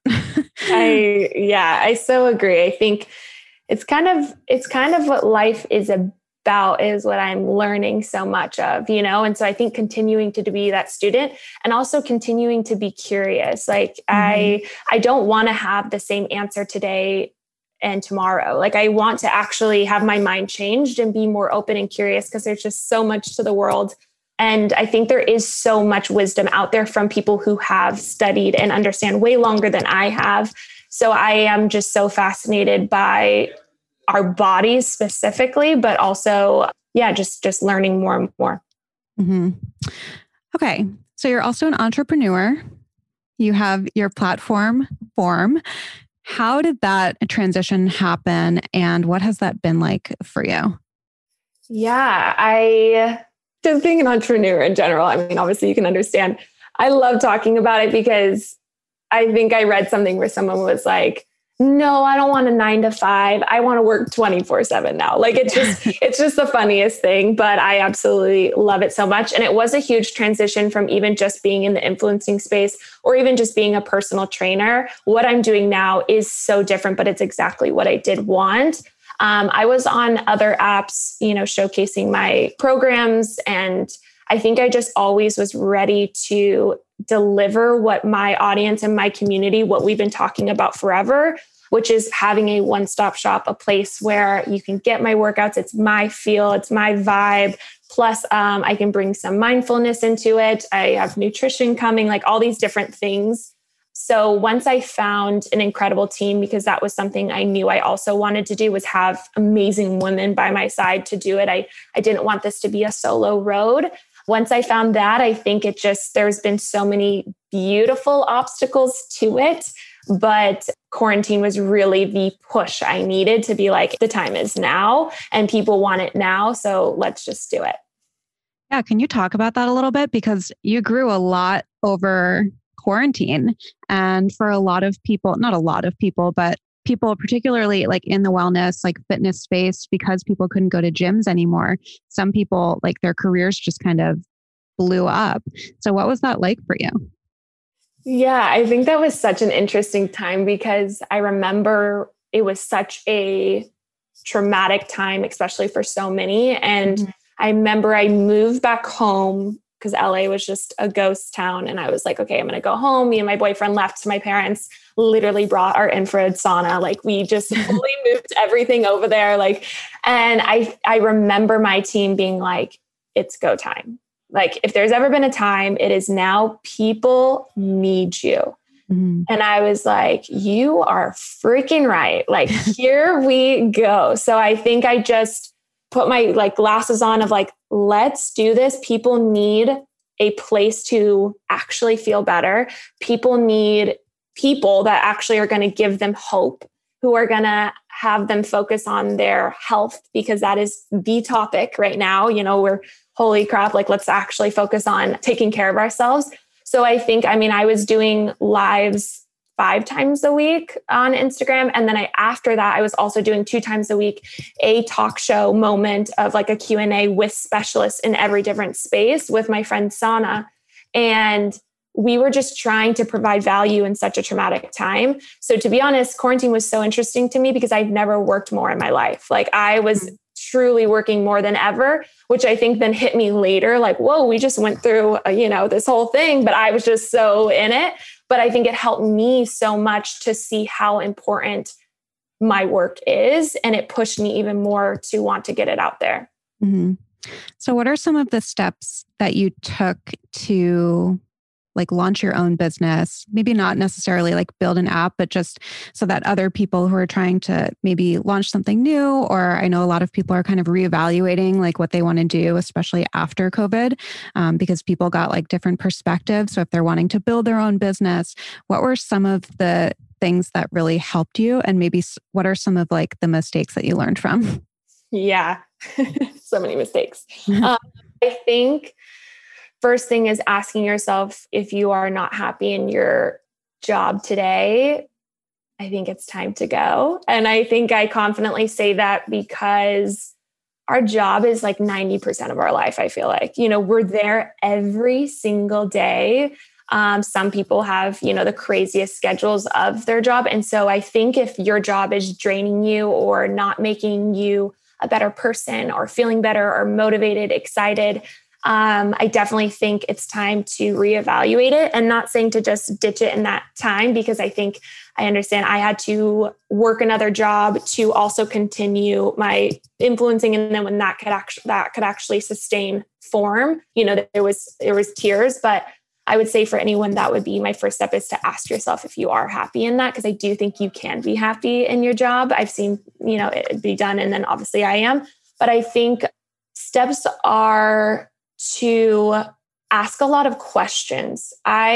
I so agree. I think it's kind of what life is about, is what I'm learning so much of, And so I think continuing to be that student and also continuing to be curious. Like I don't want to have the same answer today and tomorrow. Like I want to actually have my mind changed and be more open and curious, because there's just so much to the world. And I think there is so much wisdom out there from people who have studied and understand way longer than I have. So I am just so fascinated by our bodies specifically, but also, just learning more and more. Mm-hmm. Okay. So you're also an entrepreneur. You have your platform, Form. How did that transition happen? And what has that been like for you? Yeah, just being an entrepreneur in general, I mean, obviously you can understand, I love talking about it because I think I read something where someone was like, no, I don't want a 9 to 5. I want to work 24/7 now. Like it's just the funniest thing, but I absolutely love it so much. And it was a huge transition from even just being in the influencing space or even just being a personal trainer. What I'm doing now is so different, but it's exactly what I did want. I was on other apps, showcasing my programs. And I think I just always was ready to deliver what my audience and my community, what we've been talking about forever, which is having a one-stop shop, a place where you can get my workouts. It's my feel, it's my vibe. Plus, I can bring some mindfulness into it. I have nutrition coming, like all these different things. So once I found an incredible team, because that was something I knew I also wanted to do, was have amazing women by my side to do it. I didn't want this to be a solo road. Once I found that, I think there's been so many beautiful obstacles to it, but quarantine was really the push I needed to be like, the time is now and people want it now. So let's just do it. Yeah. Can you talk about that a little bit? Because you grew a lot over quarantine. And for a lot of people, not a lot of people, but people, particularly like in the wellness, like fitness space, because people couldn't go to gyms anymore, some people like their careers just kind of blew up. So what was that like for you? Yeah, I think that was such an interesting time because I remember it was such a traumatic time, especially for so many. And I remember I moved back home because LA was just a ghost town. And I was like, okay, I'm going to go home. Me and my boyfriend left. My parents literally brought our infrared sauna. Like we just fully moved everything over there. Like, and I remember my team being like, it's go time. Like if there's ever been a time, it is now. People need you. And I was like, you are freaking right. Like, here we go. So I think I just put my like glasses on of like, let's do this. People need a place to actually feel better. People need people that actually are going to give them hope, who are going to have them focus on their health, because that is the topic right now. You know, we're holy crap, like let's actually focus on taking care of ourselves. So I think, I mean, I was doing lives 5 times a week on Instagram. And then after that, I was also doing 2 times a week, a talk show moment of like a Q&A with specialists in every different space with my friend Sana. And we were just trying to provide value in such a traumatic time. So to be honest, quarantine was so interesting to me because I've never worked more in my life. Like I was truly working more than ever, which I think then hit me later. Like, whoa, we just went through, this whole thing, but I was just so in it. But I think it helped me so much to see how important my work is. And it pushed me even more to want to get it out there. Mm-hmm. So what are some of the steps that you took to like launch your own business? Maybe not necessarily like build an app, but just so that other people who are trying to maybe launch something new, or I know a lot of people are kind of reevaluating like what they want to do, especially after COVID, because people got like different perspectives. So if they're wanting to build their own business, what were some of the things that really helped you? And maybe what are some of like the mistakes that you learned from? Yeah, so many mistakes. I think first thing is asking yourself, if you are not happy in your job today, I think it's time to go. And I think I confidently say that because our job is like 90% of our life. I feel like, we're there every single day. Some people have, the craziest schedules of their job. And so I think if your job is draining you or not making you a better person or feeling better or motivated, excited, I definitely think it's time to reevaluate it, and not saying to just ditch it in that time, because I think I understand I had to work another job to also continue my influencing. And then when that could actually sustain form, there was tears, but I would say for anyone, that would be my first step, is to ask yourself if you are happy in that. Because I do think you can be happy in your job. I've seen, it be done. And then obviously I am, but I think steps are to ask a lot of questions.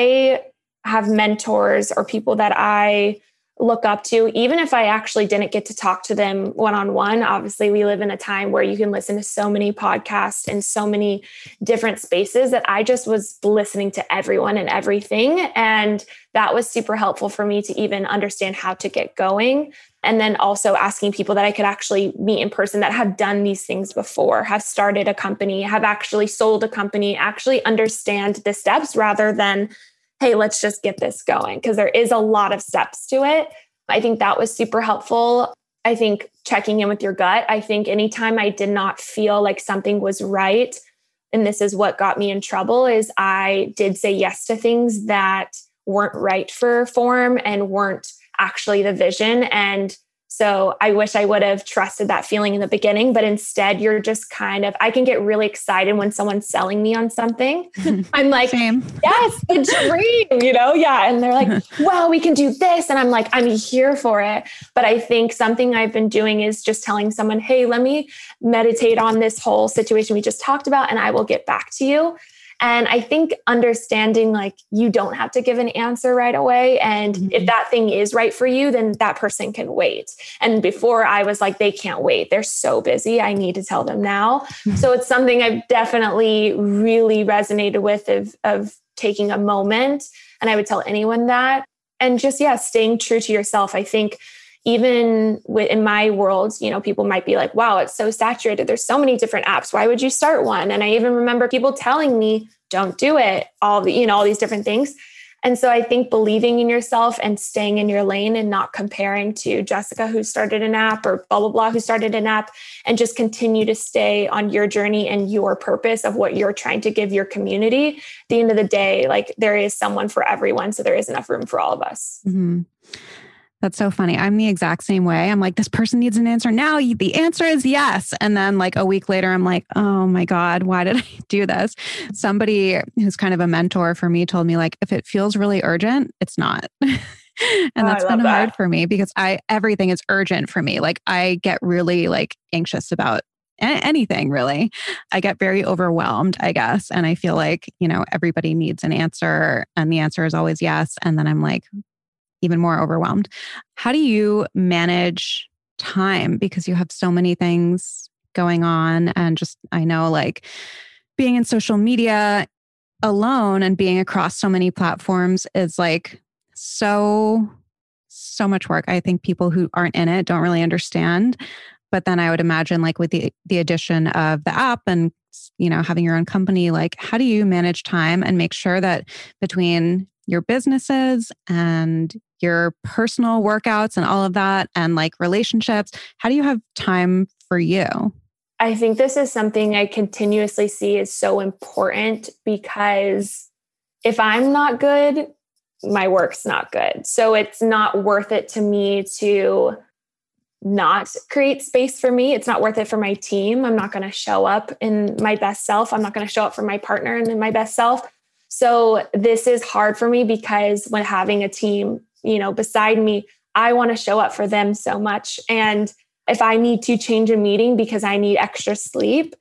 I have mentors or people that I look up to, even if I actually didn't get to talk to them one-on-one. Obviously, we live in a time where you can listen to so many podcasts and so many different spaces that I just was listening to everyone and everything. And that was super helpful for me to even understand how to get going. And then also asking people that I could actually meet in person that have done these things before, have started a company, have actually sold a company, actually understand the steps rather than, hey, let's just get this going. Because there is a lot of steps to it. I think that was super helpful. I think checking in with your gut. I think anytime I did not feel like something was right, and this is what got me in trouble, is I did say yes to things that weren't right for form and weren't actually the vision. And so I wish I would have trusted that feeling in the beginning, but instead you're just I can get really excited when someone's selling me on something. I'm like, Same. Yes, the dream, Yeah. And they're like, well, we can do this. And I'm like, I'm here for it. But I think something I've been doing is just telling someone, hey, let me meditate on this whole situation we just talked about, and I will get back to you. And I think understanding you don't have to give an answer right away. And if that thing is right for you, then that person can wait. And before I was like, they can't wait. They're so busy. I need to tell them now. So it's something I've definitely really resonated with of taking a moment. And I would tell anyone that. And just, staying true to yourself. I think even in my world, people might be like, wow, it's so saturated. There's so many different apps. Why would you start one? And I even remember people telling me, don't do it, all these different things. And so I think believing in yourself and staying in your lane and not comparing to Jessica, who started an app, or blah, blah, blah, who started an app, and just continue to stay on your journey and your purpose of what you're trying to give your community. At the end of the day, like, there is someone for everyone. So there is enough room for all of us. Mm-hmm. That's so funny. I'm the exact same way. I'm like, this person needs an answer now. The answer is yes. And then like a week later, I'm like, oh my God, why did I do this? Somebody who's kind of a mentor for me told me, like, if it feels really urgent, it's not. And that's been hard for me because everything is urgent for me. Like, I get really like anxious about anything really. I get very overwhelmed, I guess. And I feel like, everybody needs an answer and the answer is always yes. And then I'm like, even more overwhelmed. How do you manage time? Because you have so many things going on. And just, I know, like, being in social media alone and being across so many platforms is like so much work. I think people who aren't in it don't really understand. But then I would imagine, like, with the addition of the app and, having your own company, like, how do you manage time and make sure that between your businesses and your personal workouts and all of that, and like relationships, how do you have time for you? I think this is something I continuously see is so important, because if I'm not good, my work's not good. So it's not worth it to me to not create space for me. It's not worth it for my team. I'm not going to show up in my best self. I'm not going to show up for my partner and in my best self. So this is hard for me, because when having a team, beside me, I want to show up for them so much. And if I need to change a meeting because I need extra sleep,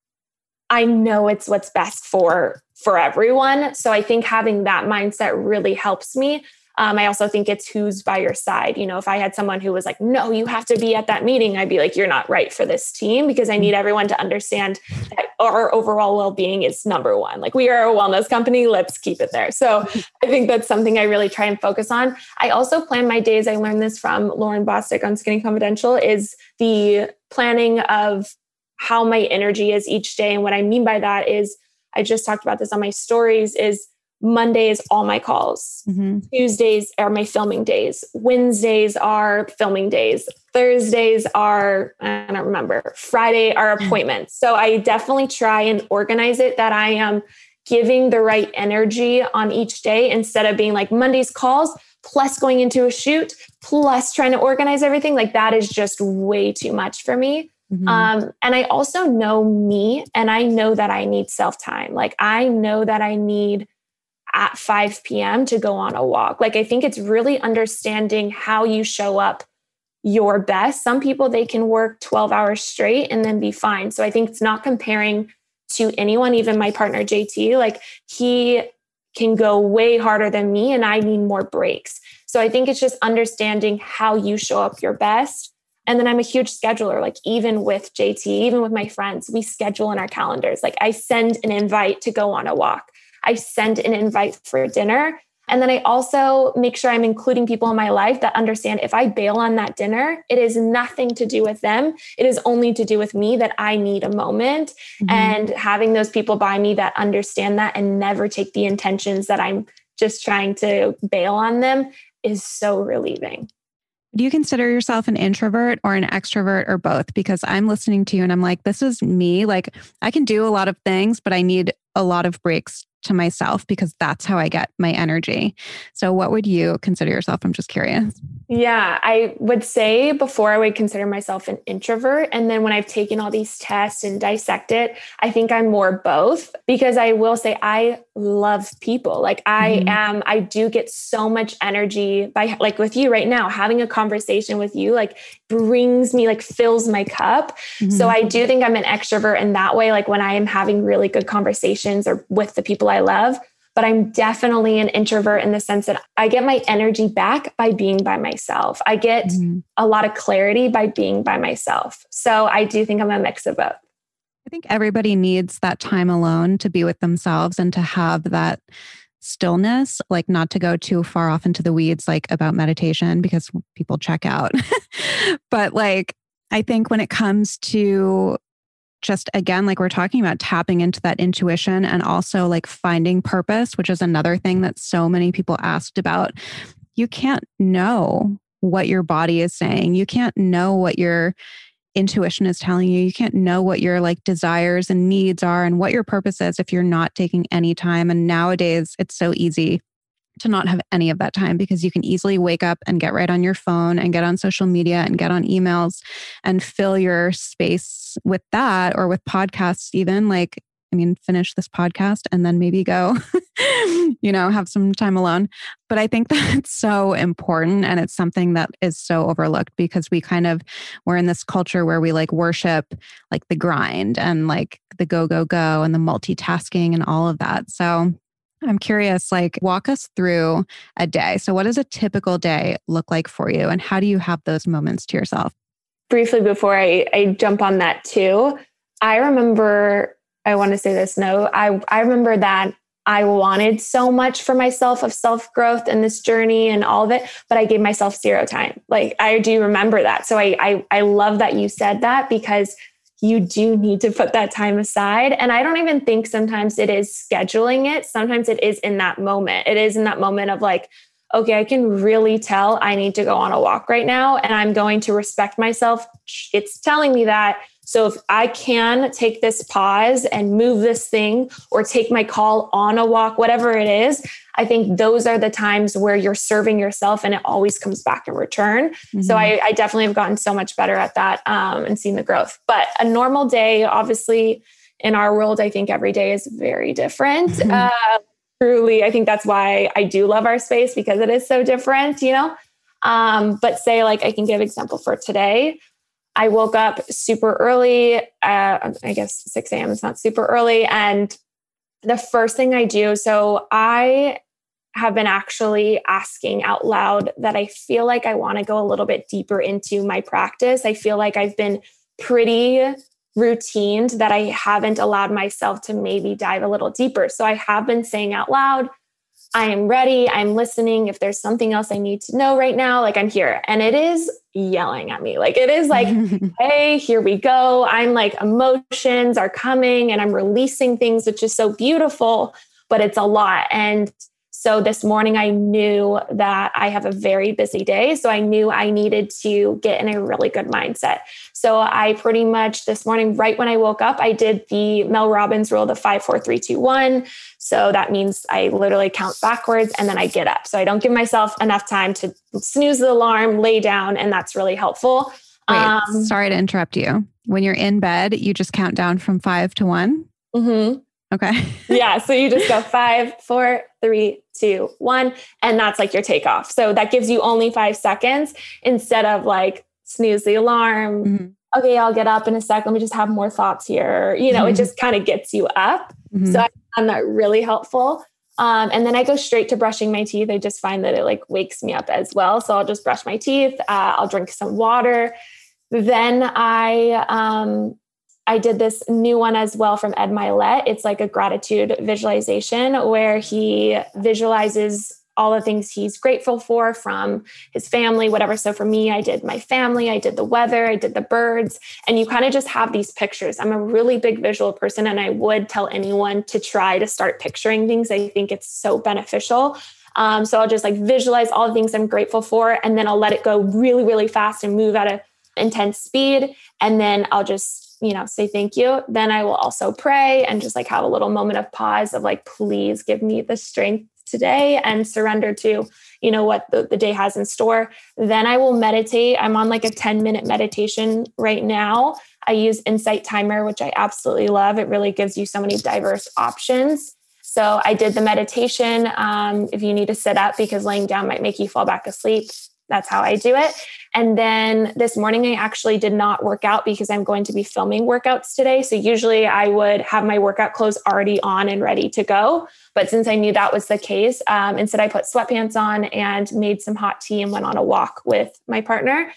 I know it's what's best for everyone. So I think having that mindset really helps me. I also think it's who's by your side. If I had someone who was like, no, you have to be at that meeting, I'd be like, you're not right for this team, because I need everyone to understand that our overall well-being is number one. Like, we are a wellness company. Let's keep it there. So I think that's something I really try and focus on. I also plan my days. I learned this from Lauren Bostic on Skinny Confidential, is the planning of how my energy is each day. And what I mean by that is, I just talked about this on my stories, is Monday is all my calls. Mm-hmm. Tuesdays are my filming days. Wednesdays are filming days. Thursdays are, I don't remember, Friday are appointments. So I definitely try and organize it that I am giving the right energy on each day, instead of being like Monday's calls plus going into a shoot plus trying to organize everything. Like, that is just way too much for me. Mm-hmm. And I also know me, and I know that I need self-time. Like, I know that I need at 5 p.m. to go on a walk. Like, I think it's really understanding how you show up your best. Some people, they can work 12 hours straight and then be fine. So I think it's not comparing to anyone, even my partner, JT, like, he can go way harder than me and I need more breaks. So I think it's just understanding how you show up your best. And then I'm a huge scheduler, like, even with JT, even with my friends, we schedule in our calendars. Like, I send an invite to go on a walk. I send an invite for dinner. And then I also make sure I'm including people in my life that understand, if I bail on that dinner, it is nothing to do with them. It is only to do with me, that I need a moment. Mm-hmm. And having those people by me that understand that and never take the intentions that I'm just trying to bail on them is so relieving. Do you consider yourself an introvert or an extrovert, or both? Because I'm listening to you and I'm like, this is me. Like, I can do a lot of things, but I need a lot of breaks to myself, because that's how I get my energy. So what would you consider yourself? I'm just curious. Yeah, I would say before I would consider myself an introvert. And then when I've taken all these tests and dissect it, I think I'm more both, because I will say I love people. Like, I do get so much energy by, like, with you right now, having a conversation with you, like, brings me, like, fills my cup. Mm-hmm. So I do think I'm an extrovert in that way. Like, when I am having really good conversations or with the people I love, but I'm definitely an introvert in the sense that I get my energy back by being by myself. I get a lot of clarity by being by myself. So I do think I'm a mix of both. I think everybody needs that time alone to be with themselves and to have that stillness, like not to go too far off into the weeds, like about meditation, because people check out. But like, I think when it comes to just, again, like we're talking about tapping into that intuition and also like finding purpose, which is another thing that so many people asked about. You can't know what your body is saying. You can't know what your intuition is telling you. You can't know what your like desires and needs are and what your purpose is if you're not taking any time. And nowadays it's so easy to not have any of that time because you can easily wake up and get right on your phone and get on social media and get on emails and fill your space with that, or with podcasts even. Like, I mean, finish this podcast and then maybe go, have some time alone. But I think that's so important. And it's something that is so overlooked because we're in this culture where we like worship like the grind and like the go, go, go and the multitasking and all of that. So I'm curious, like walk us through a day. So what does a typical day look like for you? And how do you have those moments to yourself? Briefly before I jump on that too, I remember that I wanted so much for myself of self-growth and this journey and all of it, but I gave myself zero time. Like I do remember that. So I love that you said that because you do need to put that time aside. And I don't even think sometimes it is scheduling it. Sometimes it is in that moment. It is in that moment of like, okay, I can really tell I need to go on a walk right now and I'm going to respect myself. It's telling me that. So if I can take this pause and move this thing or take my call on a walk, whatever it is, I think those are the times where you're serving yourself and it always comes back in return. Mm-hmm. So I definitely have gotten so much better at that and seen the growth. But a normal day, obviously in our world, I think every day is very different. Mm-hmm. Truly, I think that's why I do love our space because it is so different, But say like I can give example for today. I woke up super early, I guess 6 a.m. is not super early. And the first thing I do, so I have been actually asking out loud that I feel like I want to go a little bit deeper into my practice. I feel like I've been pretty routined that I haven't allowed myself to maybe dive a little deeper. So I have been saying out loud, I am ready. I'm listening. If there's something else I need to know right now, like I'm here. And it is yelling at me. Like it is like, hey, here we go. I'm like, emotions are coming and I'm releasing things, which is so beautiful, but it's a lot. And so this morning I knew that I have a very busy day. So I knew I needed to get in a really good mindset. So I pretty much this morning, right when I woke up, I did the Mel Robbins rule, the 5, 4, 3, 2, 1. So that means I literally count backwards and then I get up. So I don't give myself enough time to snooze the alarm, lay down, and that's really helpful. Wait, sorry to interrupt you. When you're in bed, you just count down from 5 to 1? Mm-hmm. Okay. Yeah. So you just go 5, 4, 3, 2, 1. And that's like your takeoff. So that gives you only 5 seconds instead of like snooze the alarm. Mm-hmm. Okay, I'll get up in a sec. Let me just have more thoughts here. It just kind of gets you up. Mm-hmm. So I found that really helpful. And then I go straight to brushing my teeth. I just find that it like wakes me up as well. So I'll just brush my teeth. I'll drink some water. Then I did this new one as well from Ed Milet. It's like a gratitude visualization where he visualizes all the things he's grateful for from his family, whatever. So for me, I did my family, I did the weather, I did the birds, and you kind of just have these pictures. I'm a really big visual person, and I would tell anyone to try to start picturing things. I think it's so beneficial. So I'll just like visualize all the things I'm grateful for, and then I'll let it go really, really fast and move at an intense speed. And then I'll just say thank you. Then I will also pray and just like have a little moment of pause of like, please give me the strength today and surrender to, what the day has in store. Then I will meditate. I'm on like a 10-minute meditation right now. I use Insight Timer, which I absolutely love. It really gives you so many diverse options. So I did the meditation. If you need to sit up because laying down might make you fall back asleep, that's how I do it. And then this morning, I actually did not work out because I'm going to be filming workouts today. So usually I would have my workout clothes already on and ready to go. But since I knew that was the case, instead I put sweatpants on and made some hot tea and went on a walk with my partner.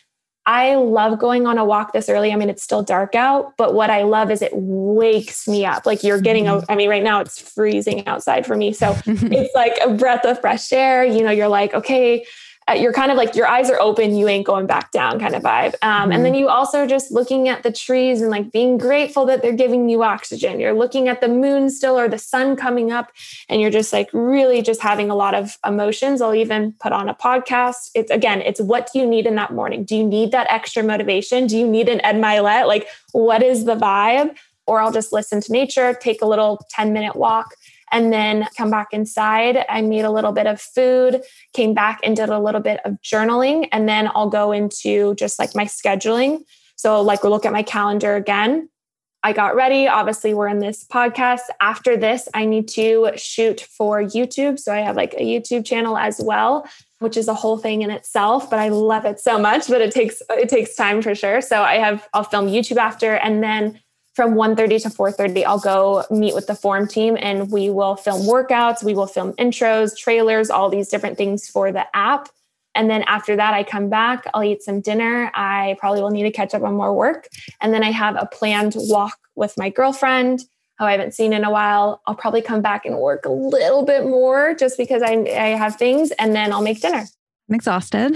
I love going on a walk this early. I mean, it's still dark out, but what I love is it wakes me up. Like you're getting, I mean, right now it's freezing outside for me. So it's like a breath of fresh air. You know, you're like, okay, you're kind of like your eyes are open, you ain't going back down kind of vibe. And then you also just looking at the trees and like being grateful that they're giving you oxygen. You're looking at the moon still or the sun coming up and you're just like really just having a lot of emotions. I'll even put on a podcast. It's what do you need in that morning? Do you need that extra motivation? Do you need an Ed Milet? Like what is the vibe? Or I'll just listen to nature, take a little 10-minute walk, and then come back inside. I made a little bit of food, came back and did a little bit of journaling. And then I'll go into just like my scheduling. So like we'll look at my calendar again. I got ready. Obviously we're in this podcast. After this, I need to shoot for YouTube. So I have like a YouTube channel as well, which is a whole thing in itself, but I love it so much, but it takes time for sure. So I'll film YouTube after, and then from 1:30 to 4:30, I'll go meet with the Form team and we will film workouts. We will film intros, trailers, all these different things for the app. And then after that, I come back, I'll eat some dinner. I probably will need to catch up on more work. And then I have a planned walk with my girlfriend, who I haven't seen in a while. I'll probably come back and work a little bit more just because I have things, and then I'll make dinner. I'm exhausted.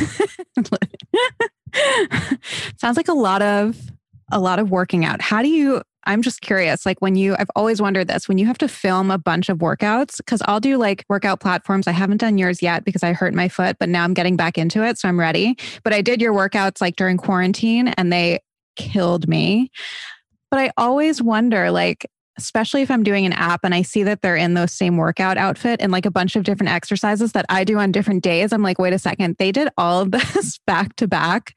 Sounds like a lot of working out. I'm just curious, like I've always wondered this, when you have to film a bunch of workouts, because I'll do like workout platforms. I haven't done yours yet because I hurt my foot, but now I'm getting back into it. So I'm ready. But I did your workouts like during quarantine and they killed me. But I always wonder, like, especially if I'm doing an app and I see that they're in those same workout outfit and like a bunch of different exercises that I do on different days. I'm like, wait a second, they did all of this back to back.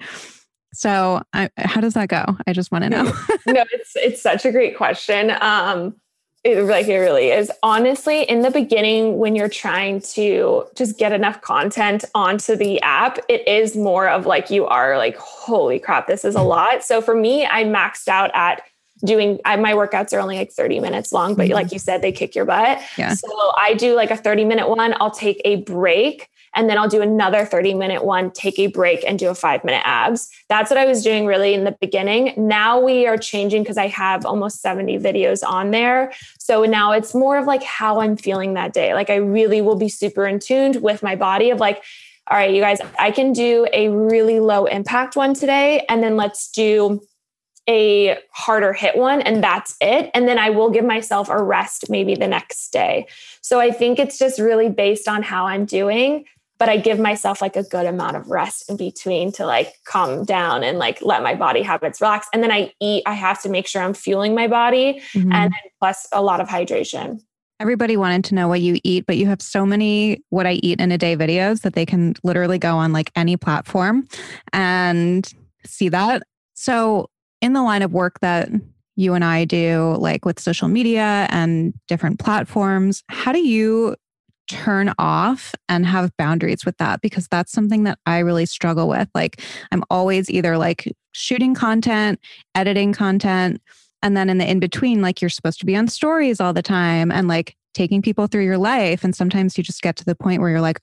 So how does that go? I just want to know. No, it's such a great question. It really is. Honestly, in the beginning, when you're trying to just get enough content onto the app, it is more of like, you are like, holy crap, this is a lot. So for me, I maxed out at my workouts are only like 30 minutes long, but like you said, they kick your butt. Yeah. So I do like a 30-minute one. I'll take a break. And then I'll do another 30-minute one, take a break, and do a 5-minute abs. That's what I was doing really in the beginning. Now we are changing because I have almost 70 videos on there. So now it's more of like how I'm feeling that day. Like I really will be super in tune with my body of like, all right, you guys, I can do a really low impact one today. And then let's do a harder hit one, and that's it. And then I will give myself a rest maybe the next day. So I think it's just really based on how I'm doing. But I give myself like a good amount of rest in between to like calm down and like let my body have its relax. And then I eat. I have to make sure I'm fueling my body, and then plus a lot of hydration. Everybody wanted to know what you eat, but you have so many what I eat in a day videos that they can literally go on like any platform and see that. So in the line of work that you and I do, like with social media and different platforms, how do you turn off and have boundaries with that? Because that's something that I really struggle with. Like I'm always either like shooting content, editing content, and then in the in-between, like you're supposed to be on stories all the time and like taking people through your life. And sometimes you just get to the point where you're like,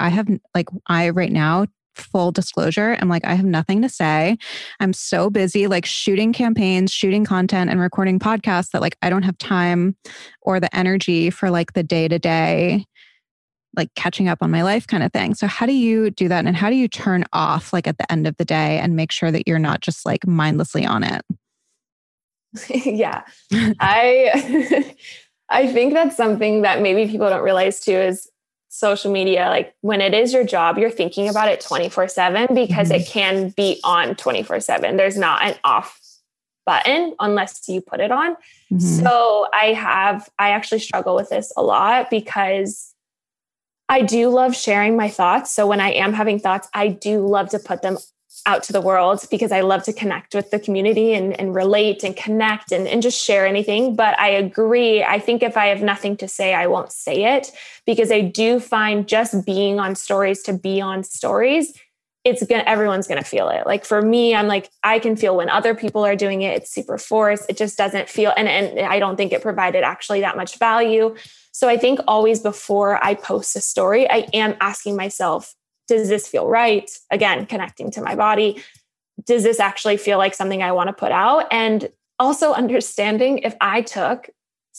I right now, full disclosure, I'm like, I have nothing to say. I'm so busy like shooting campaigns, shooting content, and recording podcasts that like I don't have time or the energy for like the day-to-day like catching up on my life kind of thing. So how do you do that? And how do you turn off like at the end of the day and make sure that you're not just like mindlessly on it? Yeah. I think that's something that maybe people don't realize too is social media. Like when it is your job, you're thinking about it 24/7 because it can be on 24/7. There's not an off button unless you put it on. So I actually struggle with this a lot because I do love sharing my thoughts. So when I am having thoughts, I do love to put them out to the world because I love to connect with the community and relate and connect and just share anything. But I agree. I think if I have nothing to say, I won't say it because I do find just being on stories to be on stories, everyone's going to feel it. Like for me, I'm like, I can feel when other people are doing it. It's super forced. It just doesn't feel, and I don't think it provided actually that much value. So I think always before I post a story, I am asking myself, does this feel right? Again, connecting to my body. does this actually feel like something I want to put out? And also understanding if I took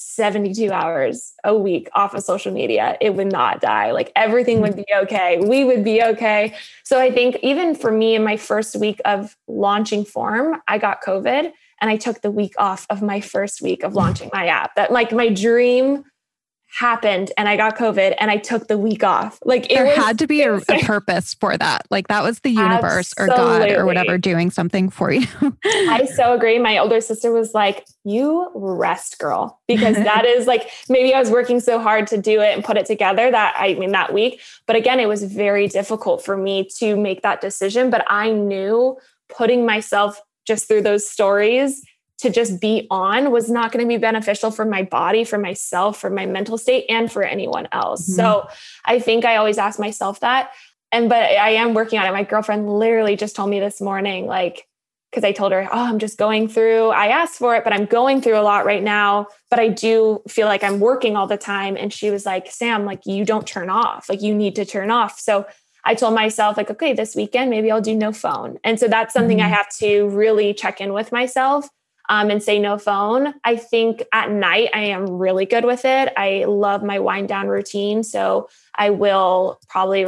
72 hours a week off of social media, it would not die. Like everything would be okay. We would be okay. So I think even for me in my first week of launching Form, I got COVID and I took the week off of my first week of launching my app. That like my dream happened and I got COVID and I took the week off. Like there had to be a purpose for that. Like that was the universe or God or whatever doing something for you. I so agree. My older sister was like, you rest, girl, because that is like, maybe I was working so hard to do it and put it together that week. But again, it was very difficult for me to make that decision. But I knew putting myself just through those stories to just be on was not going to be beneficial for my body, for myself, for my mental state, and for anyone else. Mm-hmm. So I think I always ask myself that. But I am working on it. My girlfriend literally just told me this morning, like, because I told her, I'm just going through, I asked for it, but I'm going through a lot right now, but I do feel like I'm working all the time. And she was like, Sam, like you don't turn off, like you need to turn off. So I told myself like, okay, this weekend, maybe I'll do no phone. And so that's something I have to really check in with myself. And say no phone. I think at night I am really good with it. I love my wind down routine. So I will probably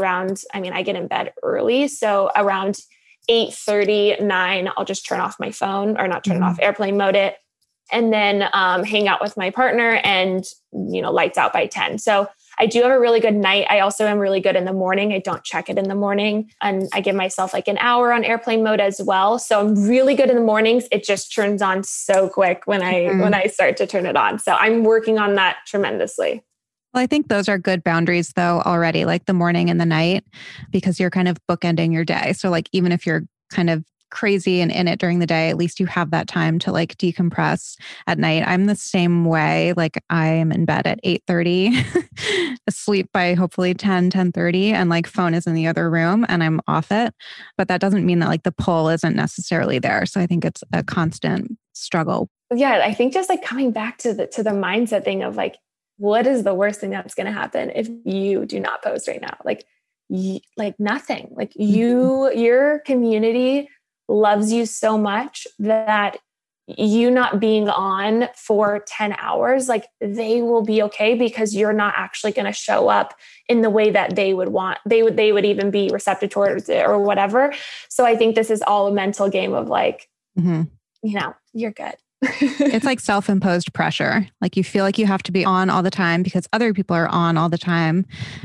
I get in bed early. So around 8:30, 9, I'll just turn off my phone or not turn it off, airplane mode it, and then hang out with my partner and, lights out by 10. So I do have a really good night. I also am really good in the morning. I don't check it in the morning. And I give myself like an hour on airplane mode as well. So I'm really good in the mornings. It just turns on so quick when I start to turn it on. So I'm working on that tremendously. Well, I think those are good boundaries though already, like the morning and the night, because you're kind of bookending your day. So like, even if you're kind of crazy and in it during the day, at least you have that time to like decompress at night. I'm the same way. Like I'm in bed at 8:30, asleep by hopefully 10:30, and like phone is in the other room and I'm off it. But that doesn't mean that like the pull isn't necessarily there. So I think it's a constant struggle. Yeah. I think just like coming back to the mindset thing of like, what is the worst thing that's going to happen if you do not post right now? Like nothing, like your community loves you so much that you not being on for 10 hours, like they will be okay because you're not actually going to show up in the way that they would want. They would even be receptive towards it or whatever. So I think this is all a mental game of like, you're good. It's like self-imposed pressure. Like you feel like you have to be on all the time because other people are on all the time.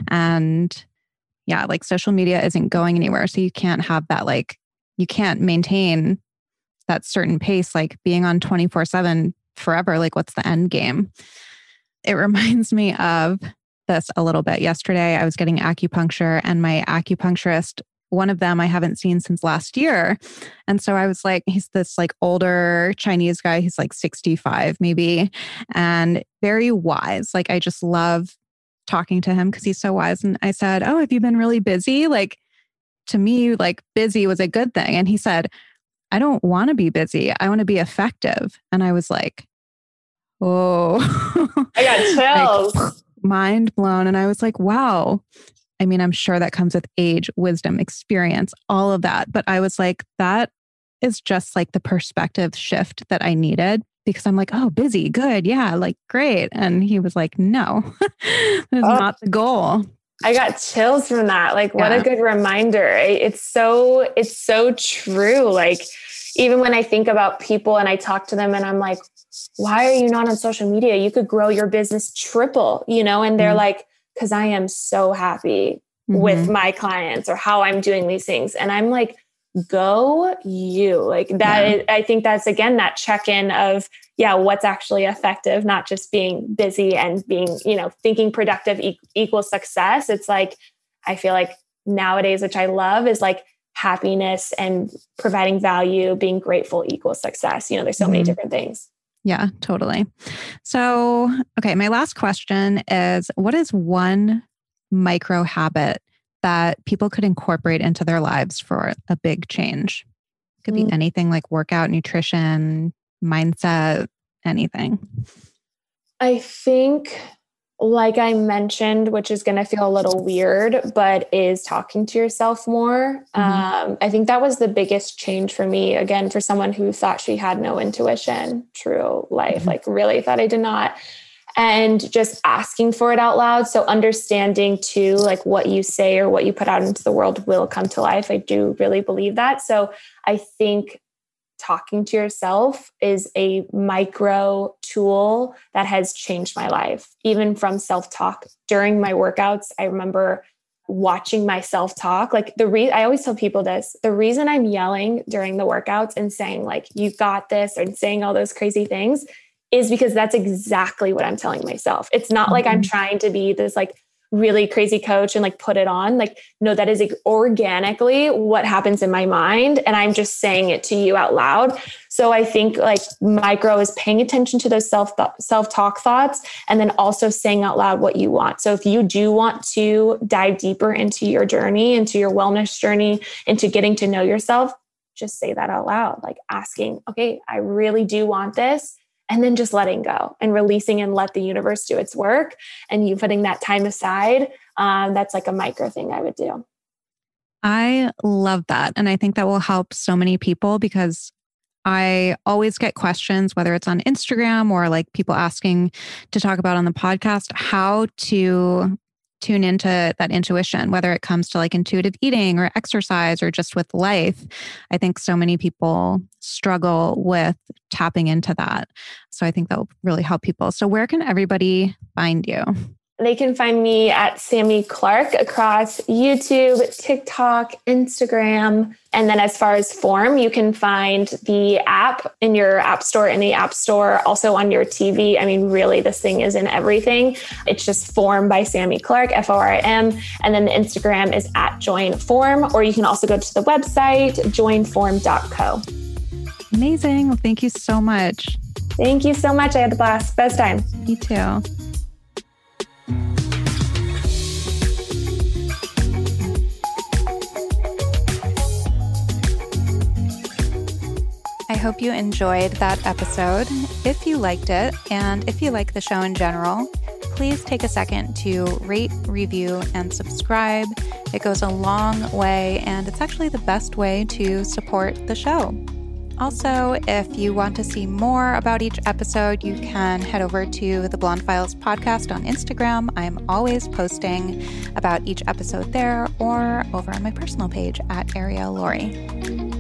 And yeah, like social media isn't going anywhere. So you can't have that, like, you can't maintain that certain pace, like being on 24/7 forever. Like what's the end game? It reminds me of this a little bit. Yesterday, I was getting acupuncture and my acupuncturist, one of them I haven't seen since last year. And so I was like, he's this like older Chinese guy. He's like 65 maybe, and very wise. Like I just love talking to him because he's so wise. And I said, oh, have you been really busy? Like, to me, like busy was a good thing. And he said, I don't want to be busy. I want to be effective. And I was like, oh, I got chills. Like, mind blown. And I was like, wow. I mean, I'm sure that comes with age, wisdom, experience, all of that. But I was like, that is just like the perspective shift that I needed, because I'm like, oh, busy. Good. Yeah. Like, great. And he was like, no, that is not the goal. I got chills from that. Like, what a good reminder. It's so true. Like, even when I think about people and I talk to them and I'm like, why are you not on social media? You could grow your business triple, and they're like, because I am so happy with my clients or how I'm doing these things. And I'm like, go you. Like that. I think that's, again, that check-in of, what's actually effective, not just being busy and being, thinking productive equals success. It's like, I feel like nowadays, which I love, is like happiness and providing value, being grateful equals success. There's so many different things. Yeah, totally. So, okay. My last question is, what is one micro habit that people could incorporate into their lives for a big change? It could be anything like workout, nutrition, mindset, anything. I think Like I mentioned, which is going to feel a little weird, but is talking to yourself more. I think that was the biggest change for me. Again, for someone who thought she had no intuition, true life, like really thought I did not. And just asking for it out loud. So understanding too, like what you say or what you put out into the world will come to life. I do really believe that. So I think talking to yourself is a micro tool that has changed my life. Even from self-talk during my workouts, I remember watching myself talk. Like I always tell people this, the reason I'm yelling during the workouts and saying like, you got this, and saying all those crazy things is because that's exactly what I'm telling myself. It's not like I'm trying to be this like really crazy coach and like put it on. Like, no, that is organically what happens in my mind. And I'm just saying it to you out loud. So I think like micro is paying attention to those self-talk thoughts, and then also saying out loud what you want. So if you do want to dive deeper into your journey, into your wellness journey, into getting to know yourself, just say that out loud, like asking, okay, I really do want this. And then just letting go and releasing and let the universe do its work. And you putting that time aside, that's like a micro thing I would do. I love that. And I think that will help so many people, because I always get questions, whether it's on Instagram or like people asking to talk about on the podcast, how to tune into that intuition, whether it comes to like intuitive eating or exercise or just with life. I think so many people struggle with tapping into that. So I think that will really help people. So where can everybody find you? They can find me at Sammy Clark across YouTube, TikTok, Instagram. And then as far as Form, you can find the app in your app store, in the app store, also on your TV. I mean, really, this thing is in everything. It's just Form by Sammy Clark, FORM. And then the Instagram is at JoinForm, or you can also go to the website, joinform.co. Amazing. Well, thank you so much. Thank you so much. I had the blast. Best time. Me too. I hope you enjoyed that episode. If you liked it, and if you like the show in general, please take a second to rate, review, and subscribe. It goes a long way, and it's actually the best way to support the show. Also, if you want to see more about each episode, you can head over to the Blonde Files podcast on Instagram. I'm always posting about each episode there, or over on my personal page at Ariel Laurie.